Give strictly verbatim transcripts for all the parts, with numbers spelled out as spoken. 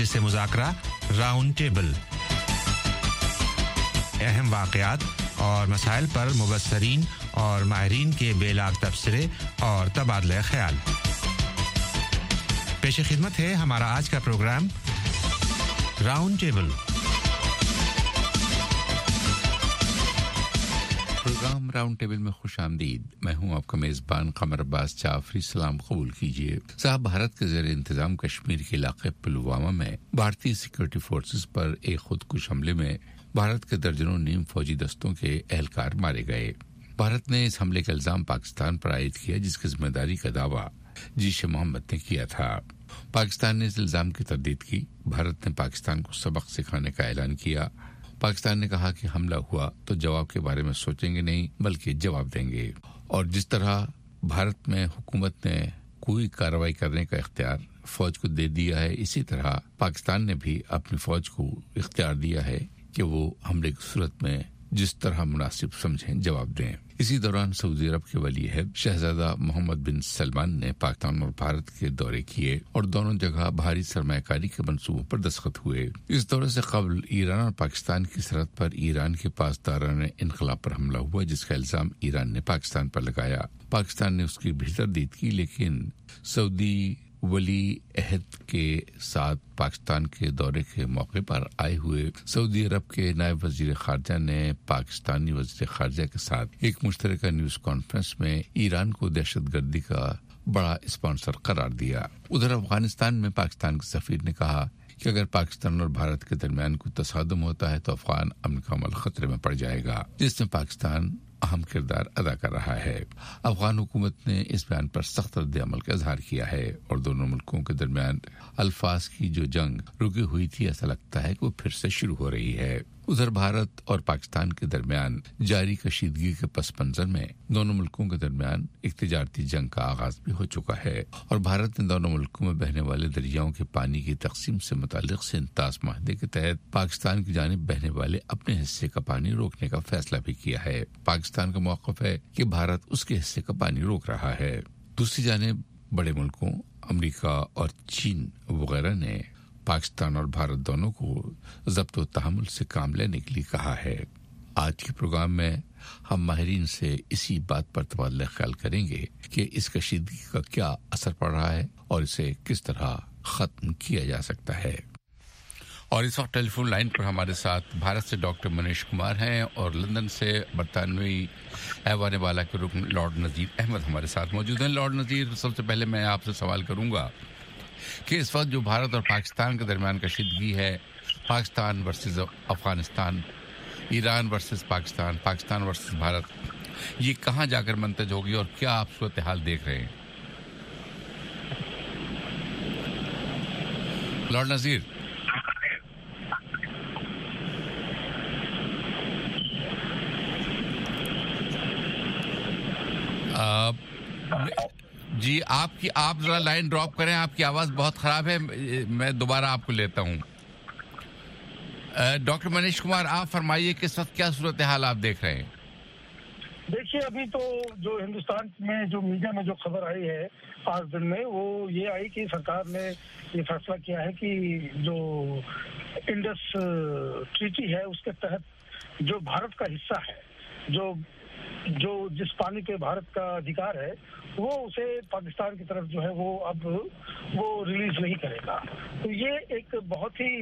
से मुज़ाकरा round table अहम वाक़यात और मसाइल पर मुबस्सरीन और माहिरीन के बेलाग तबसरे और तबादला ख्याल पेश खिदमत है हमारा आज का program round table program round table में खुशामदीद मैं हूं आपका मेज़बान कमर अब्बास जाफरी सलाम कबूल कीजिए साहब भारत के ज़ेर इंतज़ाम कश्मीर के इलाके पुलवामा में भारतीय सिक्योरिटी फोर्सेस पर एक खुदकुश हमले में भारत के दर्जनों नीम फौजी दस्तों के एहलकार मारे गए भारत ने इस हमले का इल्जाम पाकिस्तान पर आयद किया जिसकी जिम्मेदारी का दावा जैश ए मोहम्मद ने किया था पाकिस्तान ने इस इल्जाम की तरदीद की भारत ने पाकिस्तान को सबक सिखाने का ऐलान किया पाकिस्तान ने कहा कि हमला हुआ तो जवाब के बारे में सोचेंगे नहीं बल्कि जवाब देंगे और जिस तरह भारत में हुकूमत ने कोई कार्रवाई करने का इख्तियार फौज को दे दिया है इसी तरह पाकिस्तान ने भी अपनी फौज को इख्तियार दिया है कि वो हमले की सूरत में जिस तरह मुनासिब समझें जवाब दें इसी दौरान सऊदी अरब के वली अहद शहजादा मोहम्मद बिन सलमान ने पाकिस्तान और भारत के दौरे किए और दोनों जगह भारी सरमायाकारी के मंसूबों पर दस्तखत हुए इस दौरे से कबल ईरान और पाकिस्तान की सरहद पर ईरान के पासदाराने इनकलाब पर हमला हुआ जिसका इल्जाम ईरान ने पाकिस्तान पर लगाया पाकिस्तान ने उसकी भी तरदीद की लेकिन सऊदी वली अहद के साथ पाकिस्तान के दौरे के मौके पर आए हुए सऊदी अरब के नायब वजीर खारजा ने पाकिस्तानी वजीर खारजा के साथ एक मुश्तरका न्यूज कॉन्फ्रेंस में ईरान को दहशतगर्दी का बड़ा स्पॉन्सर करार दिया उधर अफगानिस्तान में पाकिस्तान के सफीर ने कहा कि अगर पाकिस्तान और भारत के दरमियान कोई तसादुम होता है तो अफगान अमन का अमल खतरे में पड़ जाएगा जिसमें पाकिस्तान अहम किरदार अदा कर रहा है अफगान हुकूमत ने इस बयान पर सख्त रद्द अमल का इजहार किया है और दोनों मुल्कों के दरमियान अल्फाज की जो जंग रुकी हुई थी ऐसा लगता है कि वो फिर से शुरू हो रही है उधर भारत और पाकिस्तान के दरमियान जारी कशीदगी के पस मंजर में दोनों मुल्कों के दरमियान एक तिजारती जंग का आगाज भी हो चुका है और भारत ने दोनों मुल्कों में बहने वाले दरियाओं के पानी की तकसीम से मुताल्लिक सिंतास माहदे के तहत पाकिस्तान की जानिब बहने वाले अपने हिस्से का पानी रोकने का फैसला भी किया है पाकिस्तान का मौक़िफ़ है कि भारत उसके हिस्से का पानी रोक रहा है दूसरी जानिब बड़े मुल्कों अमेरिका और चीन वगैरह ने पाकिस्तान और भारत दोनों को ज़ब्त व तहम्मुल से काम लेने के लिए कहा है आज के प्रोग्राम में हम माहिरीन से इसी बात पर तबादला ख्याल करेंगे कि इस कशीदगी का क्या असर पड़ रहा है और इसे किस तरह खत्म किया जा सकता है और इस वक्त टेलीफोन लाइन पर हमारे साथ भारत से डॉक्टर मनीष कुमार हैं और लंदन से बरतानवी ऐवान बाला के रुकन लॉर्ड नज़ीर अहमद हमारे साथ मौजूद हैं लॉर्ड नज़ीर सबसे पहले मैं आपसे सवाल करूंगा कि इस वक्त जो भारत और पाकिस्तान के दरमियान कशीदगी है Pakistan versus Afghanistan Iran versus Pakistan Pakistan versus Bharat ये कहां जाकर मंतज होगी और क्या आप सूरत हाल देख रहे हैं लॉर्ड नज़ीर जी आपकी आप जरा लाइन ड्रॉप करें आपकी आवाज बहुत खराब है मैं दोबारा आपको लेता हूं डॉक्टर मनीष कुमार आप फरमाइए कि इस वक्त क्या सूरत हाल आप देख रहे हैं देखिए अभी तो जो हिंदुस्तान में जो मीडिया में जो खबर आई है आज दिन में वो ये आई कि सरकार ने ये फैसला किया है कि जो इंडस ट्रीटी है उसके तहत जो भारत का हिस्सा है जो जो जिस पानी पे भारत का अधिकार है वो उसे पाकिस्तान की तरफ जो है वो अब वो रिलीज नहीं करेगा तो ये एक बहुत ही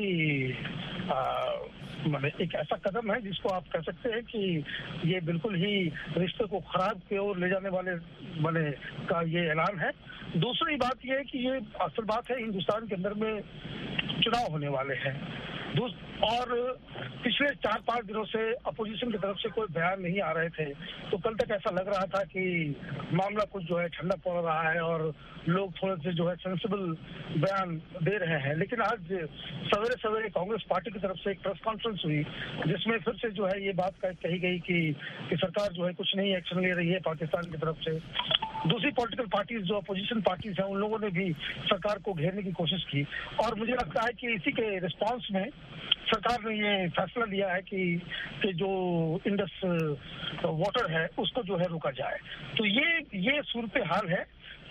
मतलब एक ऐसा कदम है जिसको आप कह सकते हैं कि ये बिल्कुल ही रिश्ते को खराब की ओर ले जाने वाले वाले का ये ऐलान है दूसरी बात ये है कि ये असल बात है हिंदुस्तान के अंदर में चुनाव होने वाले हैं और पिछले चार पांच दिनों से अपोजिशन की तरफ से कोई बयान नहीं आ रहे थे तो कल तक ऐसा लग रहा था कि मामला कुछ जो है ठंडा पड़ रहा है और लोग थोड़े से जो है सेंसिबल बयान दे रहे हैं लेकिन आज सवेरे सवेरे कांग्रेस पार्टी की तरफ से एक प्रेस कॉन्फ्रेंस हुई जिसमें फिर से जो है ये बात कही गई कि, कि सरकार जो है कुछ नहीं एक्शन ले रही है पाकिस्तान की तरफ से दूसरी पॉलिटिकल पार्टीज जो अपोजिशन पार्टीज हैं उन लोगों ने भी सरकार को घेरने की कोशिश की और मुझे लगता है कि इसी के रिस्पांस में सरकार ने ये फैसला लिया है कि कि जो इंडस वाटर है उसको जो है रोका जाए तो ये ये सूरत हाल है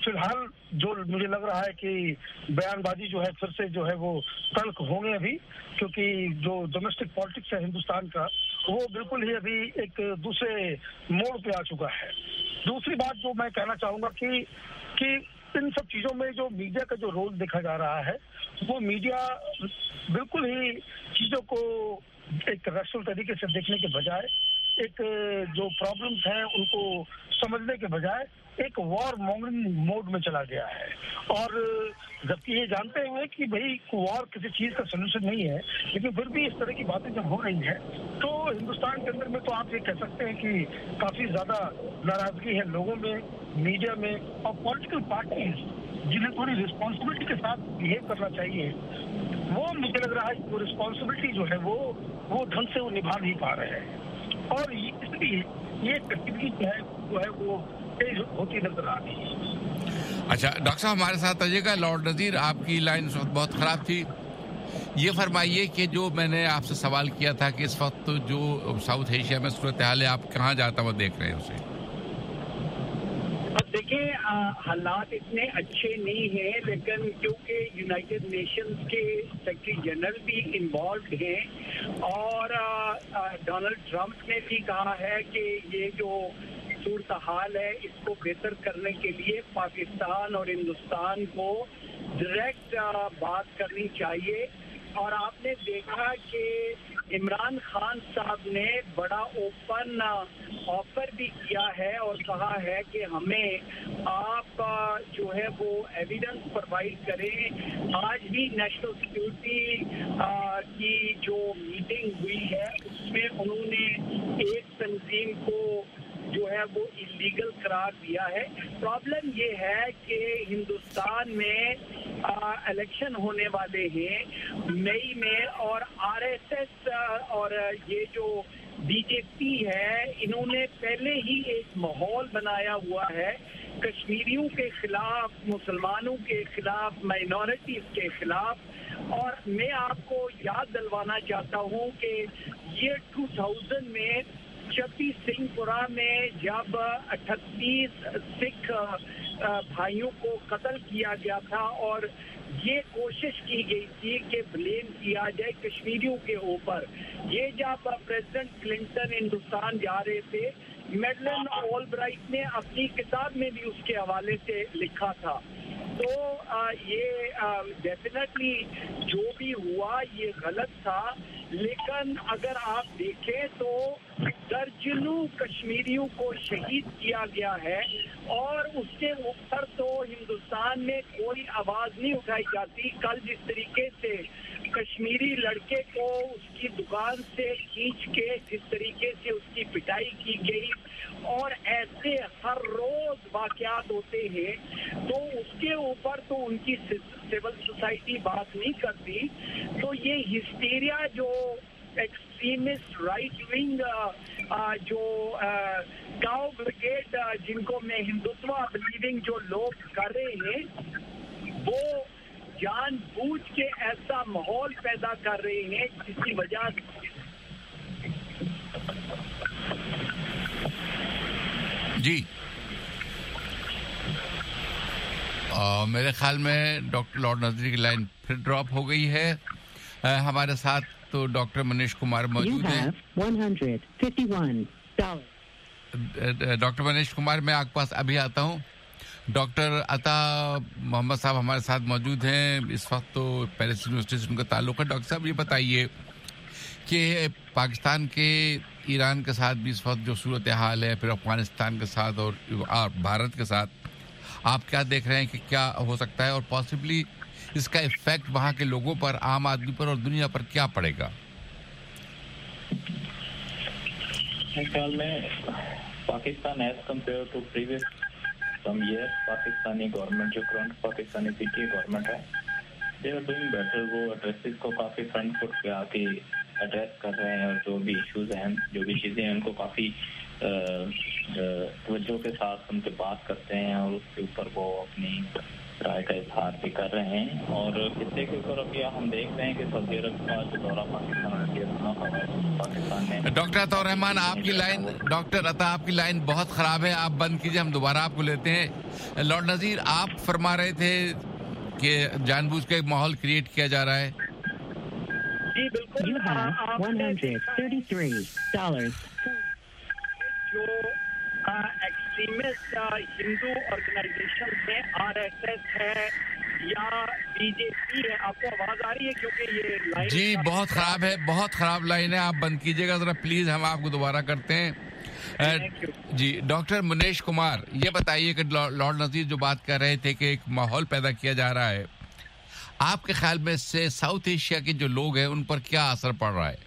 फिलहाल जो मुझे लग रहा है कि बयानबाजी जो है फिर से जो है वो तल्ख होंगे अभी, क्योंकि जो डोमेस्टिक पॉलिटिक्स है हिंदुस्तान का वो बिल्कुल ही अभी एक दूसरे मोड़ पे आ चुका है। दूसरी बात जो मैं कहना चाहूँगा कि कि इन सब चीज़ों में जो मीडिया का जो रोल देखा जा रहा है, वो मीडिया बिल्कुल ही चीज़ों को एक रैशनल तरीके से देखने के बजाय, एक जो प्रॉब्लम्स हैं उनको समझने के बजाय एक वॉर मॉन्गरिंग मोड में चला गया है। और जबकि ये जानते हुए कि भाई वॉर किसी चीज़ का सोल्यूशन नहीं है, लेकिन फिर भी इस तरह की बातें जब हो रही हैं तो हिंदुस्तान के अंदर में तो आप ये कह सकते हैं कि काफ़ी ज़्यादा नाराज़गी है लोगों में, मीडिया में, और पॉलिटिकल पार्टीज जिन्हें थोड़ी रिस्पॉन्सिबिलिटी के साथ बिहेव करना चाहिए, वो मुझे लग रहा है कि वो रिस्पॉन्सिबिलिटी जो है वो वो ढंग से वो निभा नहीं पा रहे हैं। और इसलिए ये गतिविधि जो है वो है वो तेज होती नजर आ रही है। अच्छा डॉक्टर साहब हमारे साथ आइएगा। लॉर्ड नज़ीर, आपकी लाइन इस वक्त बहुत ख़राब थी। ये फरमाइए कि जो मैंने आपसे सवाल किया था कि इस वक्त जो साउथ एशिया में सूरत हाल है, आप कहाँ जाता हुआ देख रहे हैं उसे? देखिए, हालात इतने अच्छे नहीं हैं, लेकिन क्योंकि यूनाइटेड नेशंस के सेक्रेटरी जनरल भी इन्वॉल्व हैं और डोनाल्ड ट्रंप ने भी कहा है कि ये जो सूरत हाल है इसको बेहतर करने के लिए पाकिस्तान और हिंदुस्तान को डायरेक्ट बात करनी चाहिए। और आपने देखा कि इमरान खान साहब ने बड़ा ओपन ऑफर भी किया है और कहा है कि हमें आप जो है वो एविडेंस प्रोवाइड करें। आज भी नेशनल सिक्योरिटी की जो मीटिंग हुई है उसमें उन्होंने एक तंजीम को जो है वो इलीगल करार दिया है। प्रॉब्लम ये है कि हिंदुस्तान में इलेक्शन होने वाले हैं मई में, और आरएसएस और ये जो बीजेपी है इन्होंने पहले ही एक माहौल बनाया हुआ है कश्मीरियों के खिलाफ, मुसलमानों के खिलाफ, माइनॉरिटीज के खिलाफ। और मैं आपको याद दिलवाना चाहता हूँ कि ये दो हज़ार में चपी सिंहपुरा में जब अठतीस सिख भाइयों को कत्ल किया गया था और ये कोशिश की गई थी कि ब्लेम किया जाए कश्मीरियों के ऊपर, ये जब प्रेसिडेंट क्लिंटन हिंदुस्तान जा रहे थे, मैडलिन ऑलब्राइट ने अपनी किताब में भी उसके हवाले से लिखा था। तो आ, ये डेफिनेटली जो भी हुआ ये गलत था, लेकिन अगर आप देखें तो दर्जनों कश्मीरियों को शहीद किया गया है और उसके ऊपर तो हिंदुस्तान में कोई आवाज़ नहीं उठाई जाती। कल जिस तरीके से कश्मीरी लड़के को उसकी दुकान से खींच के जिस तरीके से उसकी पिटाई की गई, और ऐसे हर रोज वाकयात होते हैं, तो उसके ऊपर तो उनकी सिविल सोसाइटी बात नहीं करती। तो ये हिस्टीरिया जो एक्सट्रीमिस्ट राइट विंग जो काउ ब्रिगेड जिनको मैं हिंदुत्व बिलीविंग जो लोग कर रहे हैं, वो जानबूझ के ऐसा माहौल पैदा कर रहे हैं जिसकी वजह जी आ, मेरे ख्याल में डॉक्टर लॉर्ड नज़ीर की लाइन फिर ड्रॉप हो गई है। आ, हमारे साथ तो डॉक्टर मनीष कुमार मौजूद हैं। डॉक्टर मनीष कुमार, मैं आपके पास अभी आता हूँ। डॉक्टर अता मोहम्मद साहब हमारे साथ मौजूद हैं इस वक्त, तो पेरिस यूनिवर्सिटी से उनका ताल्लुक है। डॉक्टर साहब ये बताइए कि पाकिस्तान के ईरान के साथ भी इस वक्त जो सूरत हाल है, फिर अफगानिस्तान के साथ और भारत के साथ, आप क्या देख रहे हैं कि क्या हो सकता है और पॉसिबली इसका इफेक्ट वहाँ के लोगों पर, आम आदमी पर और दुनिया पर क्या पड़ेगा? मेरे ख्याल में Pakistan as compare to previous some year, Pakistani government जो करंट पाकिस्तानी पीटीआई गवर्नमेंट है, दे आर डूइंग बेटर। वो एड्रेसेस को काफ़ी फ्रंट फुट पे आके एड्रेस कर रहे हैं और जो भी इश्यूज हैं, जो भी चीज़ें हैं, उनको काफ़ी तवज्जो के साथ उनके बात करते हैं और उसके ऊपर वो अपनी राय का इजहार भी कर रहे हैं। और खित्ते के ऊपर अभी हम देख रहे हैं कि सऊदी अरब का जो दौरा पाकिस्तान पाकिस्तान ने। डॉक्टर अताउर रहमान, आपकी लाइन डॉक्टर अता आपकी लाइन बहुत खराब है, आप बंद कीजिए, हम दोबारा आपको लेते हैं। लॉर्ड नजीर, आप फरमा रहे थे कि जानबूझ के माहौल क्रिएट किया जा रहा है। जी बिल्कुल, जो एक्सट्रीमिस्ट हिंदू ऑर्गेनाइजेशन है, आरएसएस है या बीजेपी है, आपको आवाज आ रही है? क्योंकि ये लाइन जी बहुत खराब है, बहुत खराब लाइन है, आप बंद कीजिएगा जरा प्लीज, हम आपको दोबारा करते हैं। जी डॉक्टर मुनेश कुमार, ये बताइए कि लॉर्ड नजीर जो बात कर रहे थे कि एक माहौल पैदा किया जा रहा है, आपके ख्याल में इससे साउथ एशिया के जो लोग हैं उन पर क्या असर पड़ रहा है?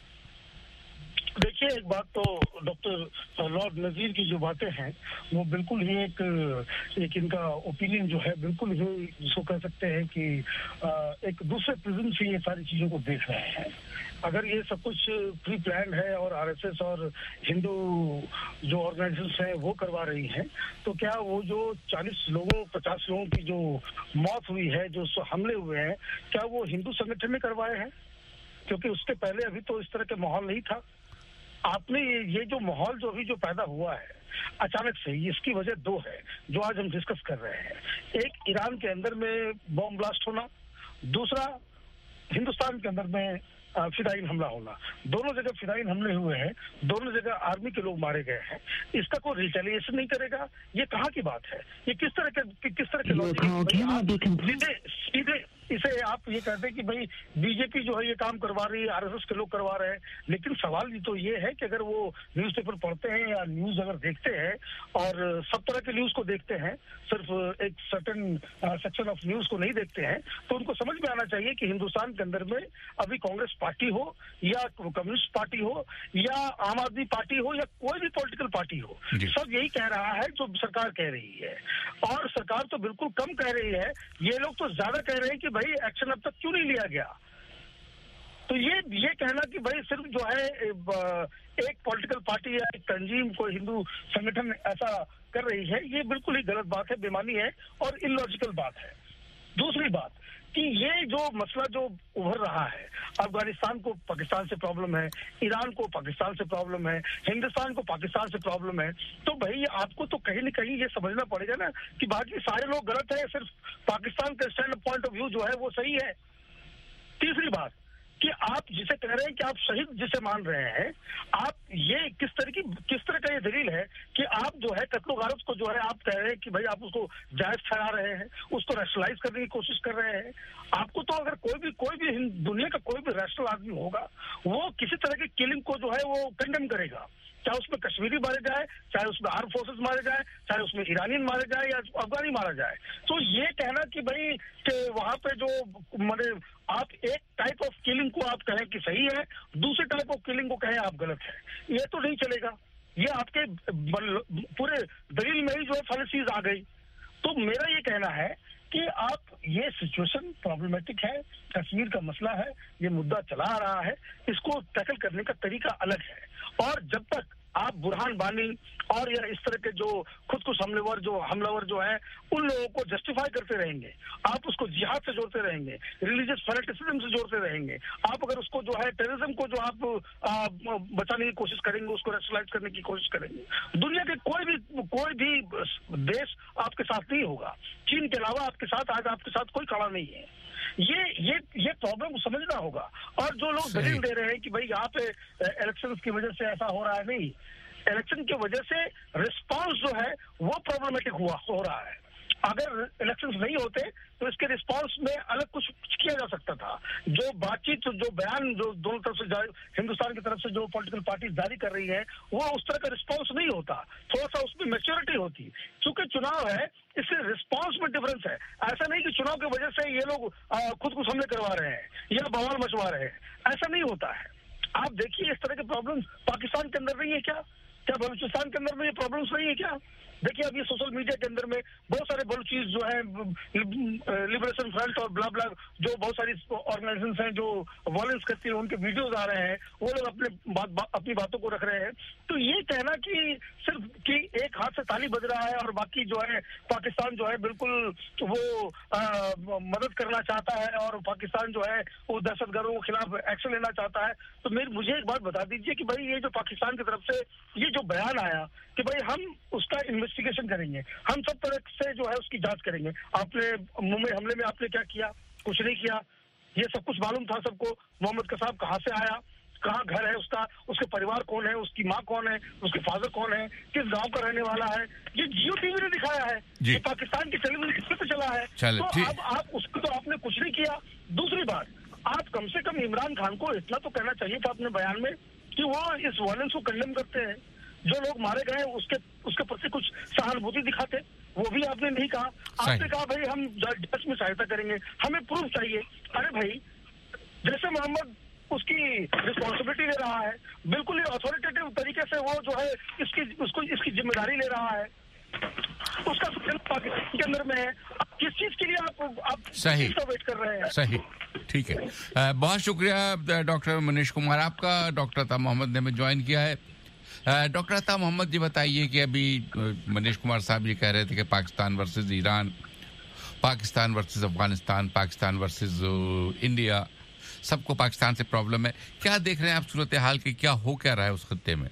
देखिए, एक बात तो डॉक्टर लॉर्ड नजीर की जो बातें हैं वो बिल्कुल ही एक एक इनका ओपिनियन जो है बिल्कुल ही जिसको कह सकते हैं कि एक दूसरे प्रिज्म से ये सारी चीजों को देख रहे हैं। अगर ये सब कुछ प्री प्लान है और आरएसएस और हिंदू जो ऑर्गेनाइजेशंस हैं वो करवा रही हैं, तो क्या वो जो चालीस लोगों पचास लोगों की जो मौत हुई है, जो हमले हुए हैं, क्या वो हिंदू संगठन ने करवाए हैं? क्योंकि उसके पहले अभी तो इस तरह के माहौल नहीं था। आपने ये जो माहौल जो अभी जो पैदा हुआ है अचानक से, इसकी वजह दो है जो आज हम डिस्कस कर रहे हैं। एक, ईरान के अंदर में बॉम्ब ब्लास्ट होना, दूसरा हिंदुस्तान के अंदर में फिदाइन हमला होना। दोनों जगह फिदाइन हमले हुए हैं, दोनों जगह आर्मी के लोग मारे गए हैं। इसका कोई रिटेलिएशन नहीं करेगा? ये कहाँ की बात है? ये किस तरह के किस तरह के सीधे सीधे इसे आप ये कहते हैं कि भाई बीजेपी जो है ये काम करवा रही है, आरएसएस के लोग करवा रहे हैं। लेकिन सवाल ये तो ये है कि अगर वो न्यूज़पेपर पढ़ते हैं या न्यूज अगर देखते हैं और सब तरह के न्यूज को देखते हैं, सिर्फ एक सर्टेन सेक्शन ऑफ न्यूज को नहीं देखते हैं, तो उनको समझ में आना चाहिए कि हिंदुस्तान के अंदर में अभी कांग्रेस पार्टी हो या कम्युनिस्ट पार्टी हो या आम आदमी पार्टी हो या कोई भी पॉलिटिकल पार्टी हो, सब यही कह रहा है जो सरकार कह रही है। और सरकार तो बिल्कुल कम कह रही है, ये लोग तो ज्यादा कह रहे हैं कि भाई एक्शन अब तक क्यों नहीं लिया गया। तो ये ये कहना कि भाई सिर्फ जो है एक पॉलिटिकल पार्टी या एक तंजीम कोई हिंदू संगठन ऐसा कर रही है, ये बिल्कुल ही गलत बात है, बेमानी है और इलॉजिकल बात है। दूसरी बात कि ये जो मसला जो उभर रहा है, अफगानिस्तान को पाकिस्तान से प्रॉब्लम है, ईरान को पाकिस्तान से प्रॉब्लम है, हिंदुस्तान को पाकिस्तान से प्रॉब्लम है, तो भाई आपको तो कहीं न कहीं ये समझना पड़ेगा ना कि बाकी सारे लोग गलत है, सिर्फ पाकिस्तान का स्टैंड पॉइंट ऑफ व्यू जो है वो सही है। तीसरी बात कि आप जिसे कह रहे हैं कि आप शहीद जिसे मान रहे हैं, आप ये किस तरह की किस तरह का ये दलील है कि आप जो है कत्लो गारत को जो है आप कह रहे हैं कि भाई आप उसको जायज ठहरा रहे हैं, उसको रैशनलाइज करने की कोशिश कर रहे हैं। आपको तो अगर कोई भी कोई भी दुनिया का कोई भी रैशनल आदमी होगा, वो किसी तरह की किलिंग को जो है वो कंडेम करेगा, चाहे उसमें कश्मीरी मारे जाए, चाहे उसमें आर्म फोर्सेस मारे जाए, चाहे उसमें ईरानी मारे जाए या अफगानी मारा जाए। तो ये कहना कि भाई कि वहां पे जो माने आप एक टाइप ऑफ किलिंग को आप कहें कि सही है, दूसरे टाइप ऑफ किलिंग को कहें आप गलत है, ये तो नहीं चलेगा। ये आपके पूरे दलील में ही जो है फॉलिसीज आ गई। तो मेरा ये कहना है कि आप ये सिचुएशन प्रॉब्लमेटिक है, कश्मीर का मसला है, ये मुद्दा चला आ रहा है, इसको टैकल करने का तरीका अलग है। और जब तक आप बुरहान बानी और या इस तरह के जो खुद कुछ हमलेवर जो हमलावर जो है उन लोगों को जस्टिफाई करते रहेंगे, आप उसको जिहाद से जोड़ते रहेंगे, रिलीजियस फैनेटिसिज्म से जोड़ते रहेंगे, आप अगर उसको जो है टेररिज्म को जो आप आ, बचाने की कोशिश करेंगे, उसको रैशनलाइज करने की कोशिश करेंगे, दुनिया के कोई भी कोई भी देश आपके साथ नहीं होगा। चीन के अलावा आपके साथ आज आपके साथ कोई खड़ा नहीं है। ये ये ये प्रॉब्लम समझना होगा। और जो लोग दलील दे रहे हैं कि भाई यहाँ पे इलेक्शंस की वजह से ऐसा हो रहा है, नहीं, इलेक्शन की वजह से रिस्पांस जो है वो प्रॉब्लमेटिक हुआ हो रहा है। अगर इलेक्शंस नहीं होते तो इसके रिस्पांस में अलग कुछ किया जा सकता था। जो बातचीत जो बयान जो दोनों तरफ से हिंदुस्तान की तरफ से जो पॉलिटिकल पार्टी जारी कर रही है वो उस तरह का रिस्पांस नहीं होता, थोड़ा सा उसमें मैच्योरिटी होती। क्योंकि चुनाव है, इससे रिस्पांस में डिफरेंस है। ऐसा नहीं कि चुनाव की वजह से ये लोग खुद को हमले करवा रहे हैं या बवाल मचवा रहे हैं, ऐसा नहीं होता है। आप देखिए इस तरह के प्रॉब्लम पाकिस्तान के अंदर नहीं है क्या? क्या बलूचिस्तान के अंदर में ये प्रॉब्लम्स नहीं है क्या? देखिए अब ये सोशल मीडिया के अंदर में बहुत सारे बलूचीज जो है लिबरेशन फ्रंट और ब्ला ब्ला जो बहुत सारी ऑर्गेनाइजेशंस हैं जो वॉयलेंस करती है उनके वीडियोस आ रहे हैं, वो लोग अपने बात बा, अपनी बातों को रख रहे हैं। तो ये कहना कि सिर्फ कि एक हाथ से ताली बज रहा है और बाकी जो है पाकिस्तान जो है बिल्कुल वो आ, मदद करना चाहता है और पाकिस्तान जो है वो दहशतगर्दों के खिलाफ एक्शन लेना चाहता है, तो मेरे मुझे एक बात बता दीजिए कि भाई ये जो पाकिस्तान की तरफ से ये जो बयान आया कि भाई हम उसका इन्वेस्टिगेशन करेंगे, हम सब तरह से जो है उसकी जांच करेंगे, आपने मुंबई हमले में आपने क्या किया, कुछ नहीं किया, ये सब कुछ मालूम था सबको, मोहम्मद कसाब कहाँ से आया, कहाँ घर है उसका, उसके परिवार कौन है, उसकी माँ कौन है, उसके फादर कौन है, किस गांव का रहने वाला है, ये जियो टीवी ने दिखाया है, ये पाकिस्तान की टेलीविजन पे चला है। तो अब आप उसको तो आपने कुछ नहीं किया। दूसरी बात, आप कम से कम इमरान खान को इतना तो कहना चाहिए था अपने बयान में कि वो इस वायलेंस को कंडेम करते हैं, जो लोग मारे गए उसके उसके प्रति कुछ सहानुभूति दिखाते, वो भी आपने नहीं कहा। आपने कहा भाई हम जांच में सहायता करेंगे, हमें प्रूफ चाहिए। अरे भाई जैसे मोहम्मद उसकी रिस्पॉन्सिबिलिटी ले रहा है, बिल्कुल ही अथॉरिटेटिव तरीके से वो जो है इसकी उसको इसकी जिम्मेदारी ले रहा है, उसका पाकिस्तान के अंदर में है, अब किस चीज के लिए आप आप सही वेट कर रहे हैं? सही, ठीक है। आ, बहुत शुक्रिया डॉक्टर मनीष कुमार आपका। डॉक्टर अता मोहम्मद ने हमें ज्वाइन किया है। डॉक्टर अता मोहम्मद जी बताइए कि अभी मनीष कुमार साहब ये कह रहे थे कि Pakistan versus Iran, Pakistan versus Afghanistan, Pakistan versus India, सबको पाकिस्तान से प्रॉब्लम है। क्या देख रहे हैं आप सूरत हाल की, क्या हो क्या रहा है उस खत्ते में?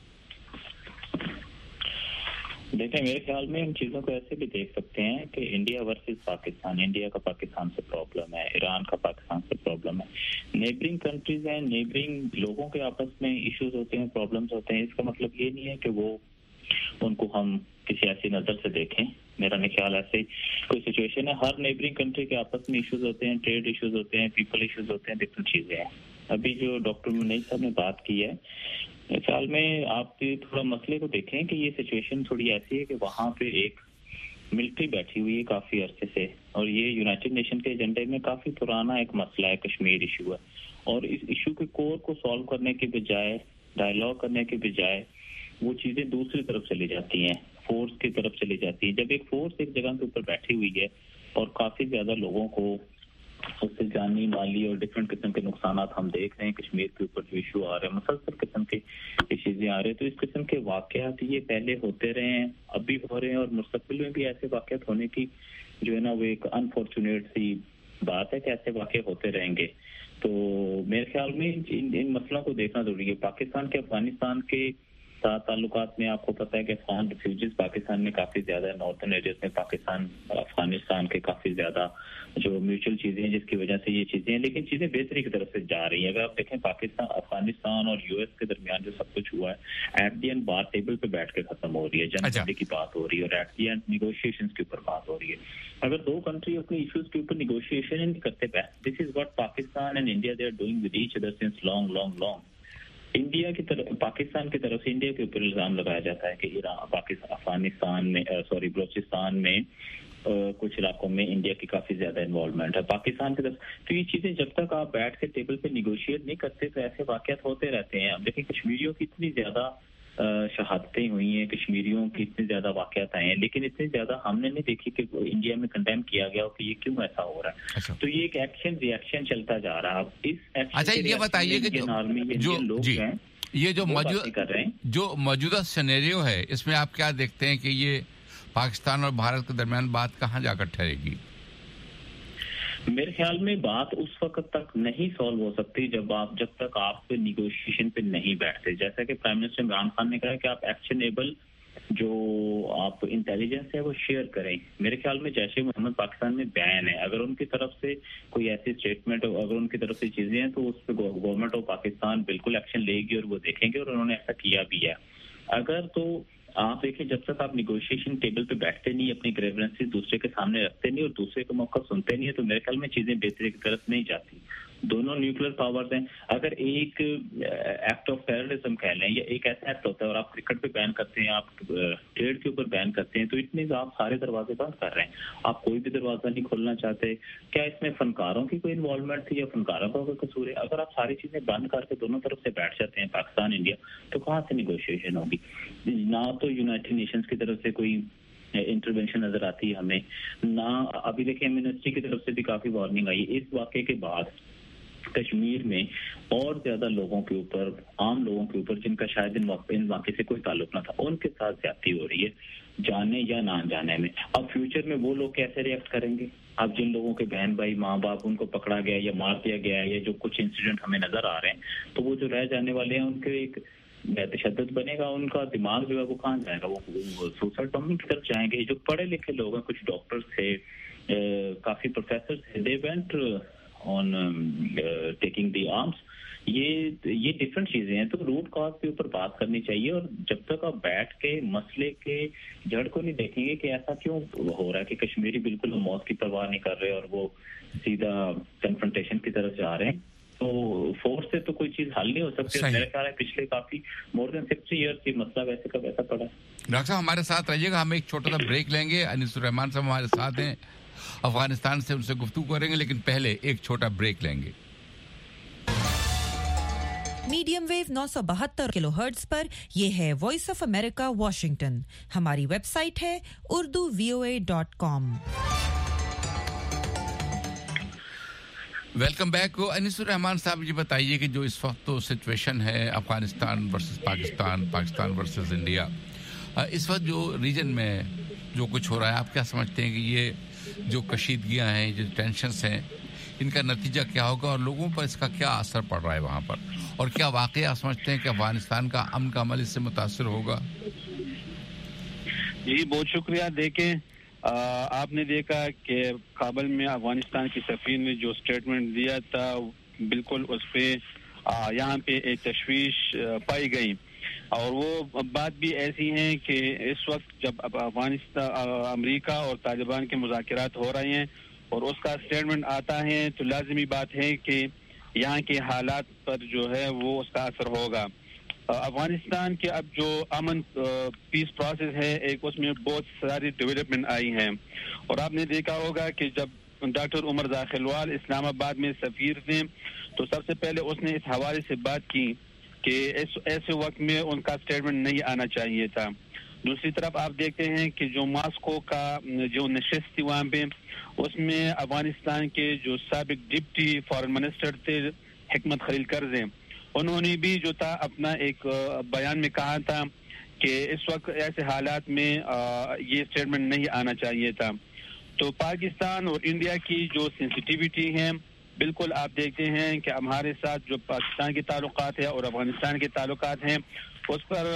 देखिए मेरे ख्याल में इन चीज़ों को ऐसे भी देख सकते हैं कि इंडिया वर्सेस पाकिस्तान, इंडिया का पाकिस्तान से प्रॉब्लम है, ईरान का पाकिस्तान से प्रॉब्लम है, नेबरिंग कंट्रीज हैं, नेबरिंग लोगों के आपस में इश्यूज होते हैं, प्रॉब्लम्स होते हैं। इसका मतलब ये नहीं है कि वो उनको हम किसी ऐसी नज़र से देखें। मेरा नहीं ख्याल ऐसे कोई सिचुएशन है। हर नेबरिंग कंट्री के आपस में इश्यूज होते हैं, ट्रेड इश्यूज होते हैं, पीपल इश्यूज होते हैं, डिफरेंट चीज़ें हैं। अभी जो डॉक्टर मुनीष साहब ने बात की है, ख्याल में आप थोड़ा मसले को देखें कि ये सिचुएशन थोड़ी ऐसी है कि वहाँ पे एक मिलिट्री बैठी हुई है काफी अरसे से, और ये यूनाइटेड नेशन के एजेंडे में काफी पुराना एक मसला है, कश्मीर इशू है, और इस इशू के कोर को सॉल्व करने के बजाय, डायलॉग करने के बजाय वो चीजें दूसरी तरफ चली जाती हैं, फोर्स की तरफ चली जाती है। जब एक फोर्स एक जगह के ऊपर बैठी हुई है और काफी ज्यादा लोगों को उससे जानी माली और डिफरेंट किस्म के नुकसान हम देख रहे हैं, कश्मीर के ऊपर जो इशू आ रहे हैं, मुसलसल किस्म के चीजें आ रहे हैं, तो इस किस्म के वाकयात ये पहले होते रहे हैं, अभी हो रहे हैं, और मुस्तकबिल में भी ऐसे वाकयात होने की जो है ना वो एक अनफॉर्चुनेट सी बात है कि ऐसे वाकये होते रहेंगे। तो मेरे ख्याल में इन, इन मसलों को देखना जरूरी है। पाकिस्तान के अफगानिस्तान के साथ ताल्लुकात में आपको पता है कि अफगान रिफ्यूजीज पाकिस्तान में काफी ज्यादा है, नॉर्थन एरियाज में पाकिस्तान अफगानिस्तान के काफी ज्यादा जो म्यूचुअल चीजें हैं जिसकी वजह से ये चीजें हैं, लेकिन चीजें बेहतरी की तरफ से जा रही हैं। अगर आप देखें पाकिस्तान अफगानिस्तान और यूएस के दरमियान जो सब कुछ हुआ है, एट दी एंड बात टेबल पे बैठ के खत्म हो रही है, जनसंधि की बात हो रही है, और एट दी एंड निगोशिएशंस के ऊपर बात हो रही है। अगर दो कंट्री अपनी इश्यूज के ऊपर निगोशिएशन नहीं करते, this is what Pakistan and India they are doing with each other since long long long. India की तरफ, पाकिस्तान की तरफ से इंडिया के ऊपर इल्जाम लगाया जाता है कि ईरान पाकिस्तान अफगानिस्तान में सॉरी बलूचिस्तान में आ, कुछ इलाकों में इंडिया की काफी ज्यादा इन्वॉल्वमेंट है पाकिस्तान की तरफ। तो ये चीजें जब तक आप बैठ के टेबल पे निगोशिएट नहीं करते तो ऐसे वाकयात होते रहते हैं। अब देखिए कश्मीरियों की इतनी ज्यादा शहादतें हुई हैं, कश्मीरियों की इतने ज्यादा वाकयात आए हैं, लेकिन इतने ज्यादा हमने नहीं देखी कि इंडिया में कंडेम किया गया हो कि ये क्यों ऐसा हो रहा है। अच्छा। तो ये एक एक्शन रिएक्शन चलता जा रहा है। इस एक्शन अच्छा ये बताइए कि जो, जो लोग हैं ये जो मौजूदा कर रहे हैं, जो मौजूदा सिनेरियो है, इसमें आप क्या देखते हैं कि ये पाकिस्तान और भारत के दरमियान बात कहाँ जाकर ठहरेगी? मेरे ख्याल में बात उस वक्त तक नहीं सॉल्व हो सकती जब आप जब तक आप निगोशिएशन पे नहीं बैठते। जैसा कि प्राइम मिनिस्टर इमरान खान ने कहा कि आप एक्शनेबल जो आप इंटेलिजेंस है वो शेयर करें। मेरे ख्याल में जैश ए मोहम्मद पाकिस्तान में बैन है, अगर उनकी तरफ से कोई ऐसी स्टेटमेंट, अगर उनकी तरफ से चीजें हैं तो उस पर गवर्नमेंट ऑफ पाकिस्तान बिल्कुल एक्शन लेगी और वो देखेंगे, और उन्होंने ऐसा किया भी है। अगर तो आप देखें जब तक आप निगोशिएशन टेबल पे बैठते नहीं, अपनी ग्रीवेंसेस दूसरे के सामने रखते नहीं और दूसरे का मौका सुनते नहीं है, तो मेरे ख्याल में चीजें बेहतरी की तरफ नहीं जाती। दोनों न्यूक्लियर पावर्स हैं, अगर एक एक्ट ऑफ टेररिज्म कह लें या एक ऐसा एक्ट होता है और आप क्रिकेट पे बैन करते हैं, आप ट्रेड के ऊपर बैन करते हैं, तो इतने आप सारे दरवाजे बंद कर रहे हैं, आप कोई भी दरवाजा नहीं खोलना चाहते। क्या इसमें फनकारों की कोई इन्वॉल्वमेंट थी या फनकारों का कोई कसूर है? अगर आप सारी चीजें बंद करके दोनों तरफ से बैठ जाते हैं, पाकिस्तान इंडिया, तो कहाँ से निगोशिएशन होगी? ना तो यूनाइटेड नेशंस की तरफ से कोई انٹرونشن نظر آتی ہے ہمیں نہ. ابھی دیکھیں منسٹری کی طرف سے بھی کافی وارننگ آئی ہے اس واقعے کے بعد. کشمیر میں اور زیادہ لوگوں کے اوپر, عام لوگوں کے اوپر جن کا شاید ان واقعے سے کوئی تعلق نہ تھا, ان کے ساتھ زیادتی ہو رہی ہے جانے یا نہ جانے میں. اب فیوچر میں وہ لوگ کیسے ریئیکٹ کریں گے؟ اب جن لوگوں کے بہن بھائی ماں باپ ان کو پکڑا گیا یا مار دیا گیا ہے یا جو کچھ انسیڈنٹ ہمیں نظر آ رہے ہیں, تو وہ جو رہ جانے والے ہیں ان کے ایک تشدد بنے گا, ان کا دماغ جو ہے وہ کہاں جائے گا؟ وہ سوسائڈ بمبنگ کی طرف جائیں گے. جو پڑھے لکھے لوگ ہیں, کچھ ڈاکٹر تھے, کافی پروفیسر تھے, they went on taking the arms. یہ یہ ڈفرینٹ چیزیں ہیں. تو روٹ کاز کے اوپر بات کرنی چاہیے, اور جب تک آپ بیٹھ کے مسئلے کے جڑ کو نہیں دیکھیں گے کہ ایسا کیوں ہو رہا ہے کہ کشمیری بالکل موت کی پرواہ نہیں کر رہے اور وہ سیدھا کنفرنٹیشن کی طرف جا رہے ہیں, تو فورس سے تو کوئی چیز حل نہیں ہو سکتی. میرا خیال ہے پچھلے کافی مور دین سکسٹی ایئرس یہ مسئلہ ویسے کا ویسا پڑا. ڈاکٹر صاحب ہمارے ساتھ رہیے گا, ہم ایک چھوٹا سا بریک لیں گے. انیس الرحمان صاحب ہمارے ساتھ ہیں, افغانستان سے ان سے گفتگو کریں گے, لیکن پہلے ایک چھوٹا بریک لیں گے. میڈیم ویو نو سو بہتر کلو ہرٹز پر یہ ہے وائس آف امریکہ واشنگٹن. ہماری ویب سائٹ ہے Urdu V O A dot com. Welcome back. Anis ur Rahman sahab ji بتائیے کہ جو اس وقت تو سچویشن ہے Afghanistan versus Pakistan, Pakistan versus India, اس وقت جو ریجن میں جو کچھ ہو رہا ہے, آپ کیا سمجھتے ہیں کہ یہ جو کشیدگیاں ہیں, جو ٹینشنز ہیں, ان کا نتیجہ کیا ہوگا اور لوگوں پر اس کا کیا اثر پڑ رہا ہے وہاں پر, اور کیا واقعی آپ سمجھتے ہیں کہ افغانستان کا امن کا عمل اس سے متاثر ہوگا؟ جی بہت شکریہ. دیکھیں آپ نے دیکھا کہ کابل میں افغانستان کی سفیر نے جو سٹیٹمنٹ دیا تھا, بالکل اس پہ یہاں پہ ایک تشویش پائی گئی, اور وہ بات بھی ایسی ہے کہ اس وقت جب افغانستان امریکہ اور طالبان کے مذاکرات ہو رہے ہیں اور اس کا سٹیٹمنٹ آتا ہے, تو لازمی بات ہے کہ یہاں کے حالات پر جو ہے وہ اس کا اثر ہوگا. افغانستان کے اب جو امن پیس پروسیس ہے, ایک اس میں بہت ساری ڈیولپمنٹ آئی ہیں, اور آپ نے دیکھا ہوگا کہ جب ڈاکٹر عمر ذاخلوال اسلام آباد میں سفیر تھے تو سب سے پہلے اس نے اس حوالے سے بات کی کہ ایسے وقت میں ان کا سٹیٹمنٹ نہیں آنا چاہیے تھا. دوسری طرف آپ دیکھتے ہیں کہ جو ماسکو کا جو نشست تھی وہاں پہ, اس میں افغانستان کے جو سابق ڈپٹی فارن منسٹر تھے حکمت خلیل کرزئی, انہوں نے بھی جو تھا اپنا ایک بیان میں کہا تھا کہ اس وقت ایسے حالات میں یہ سٹیٹمنٹ نہیں آنا چاہیے تھا. تو پاکستان اور انڈیا کی جو سینسٹیوٹی ہے, بالکل آپ دیکھتے ہیں کہ ہمارے ساتھ جو پاکستان کے تعلقات ہیں اور افغانستان کے تعلقات ہیں اس پر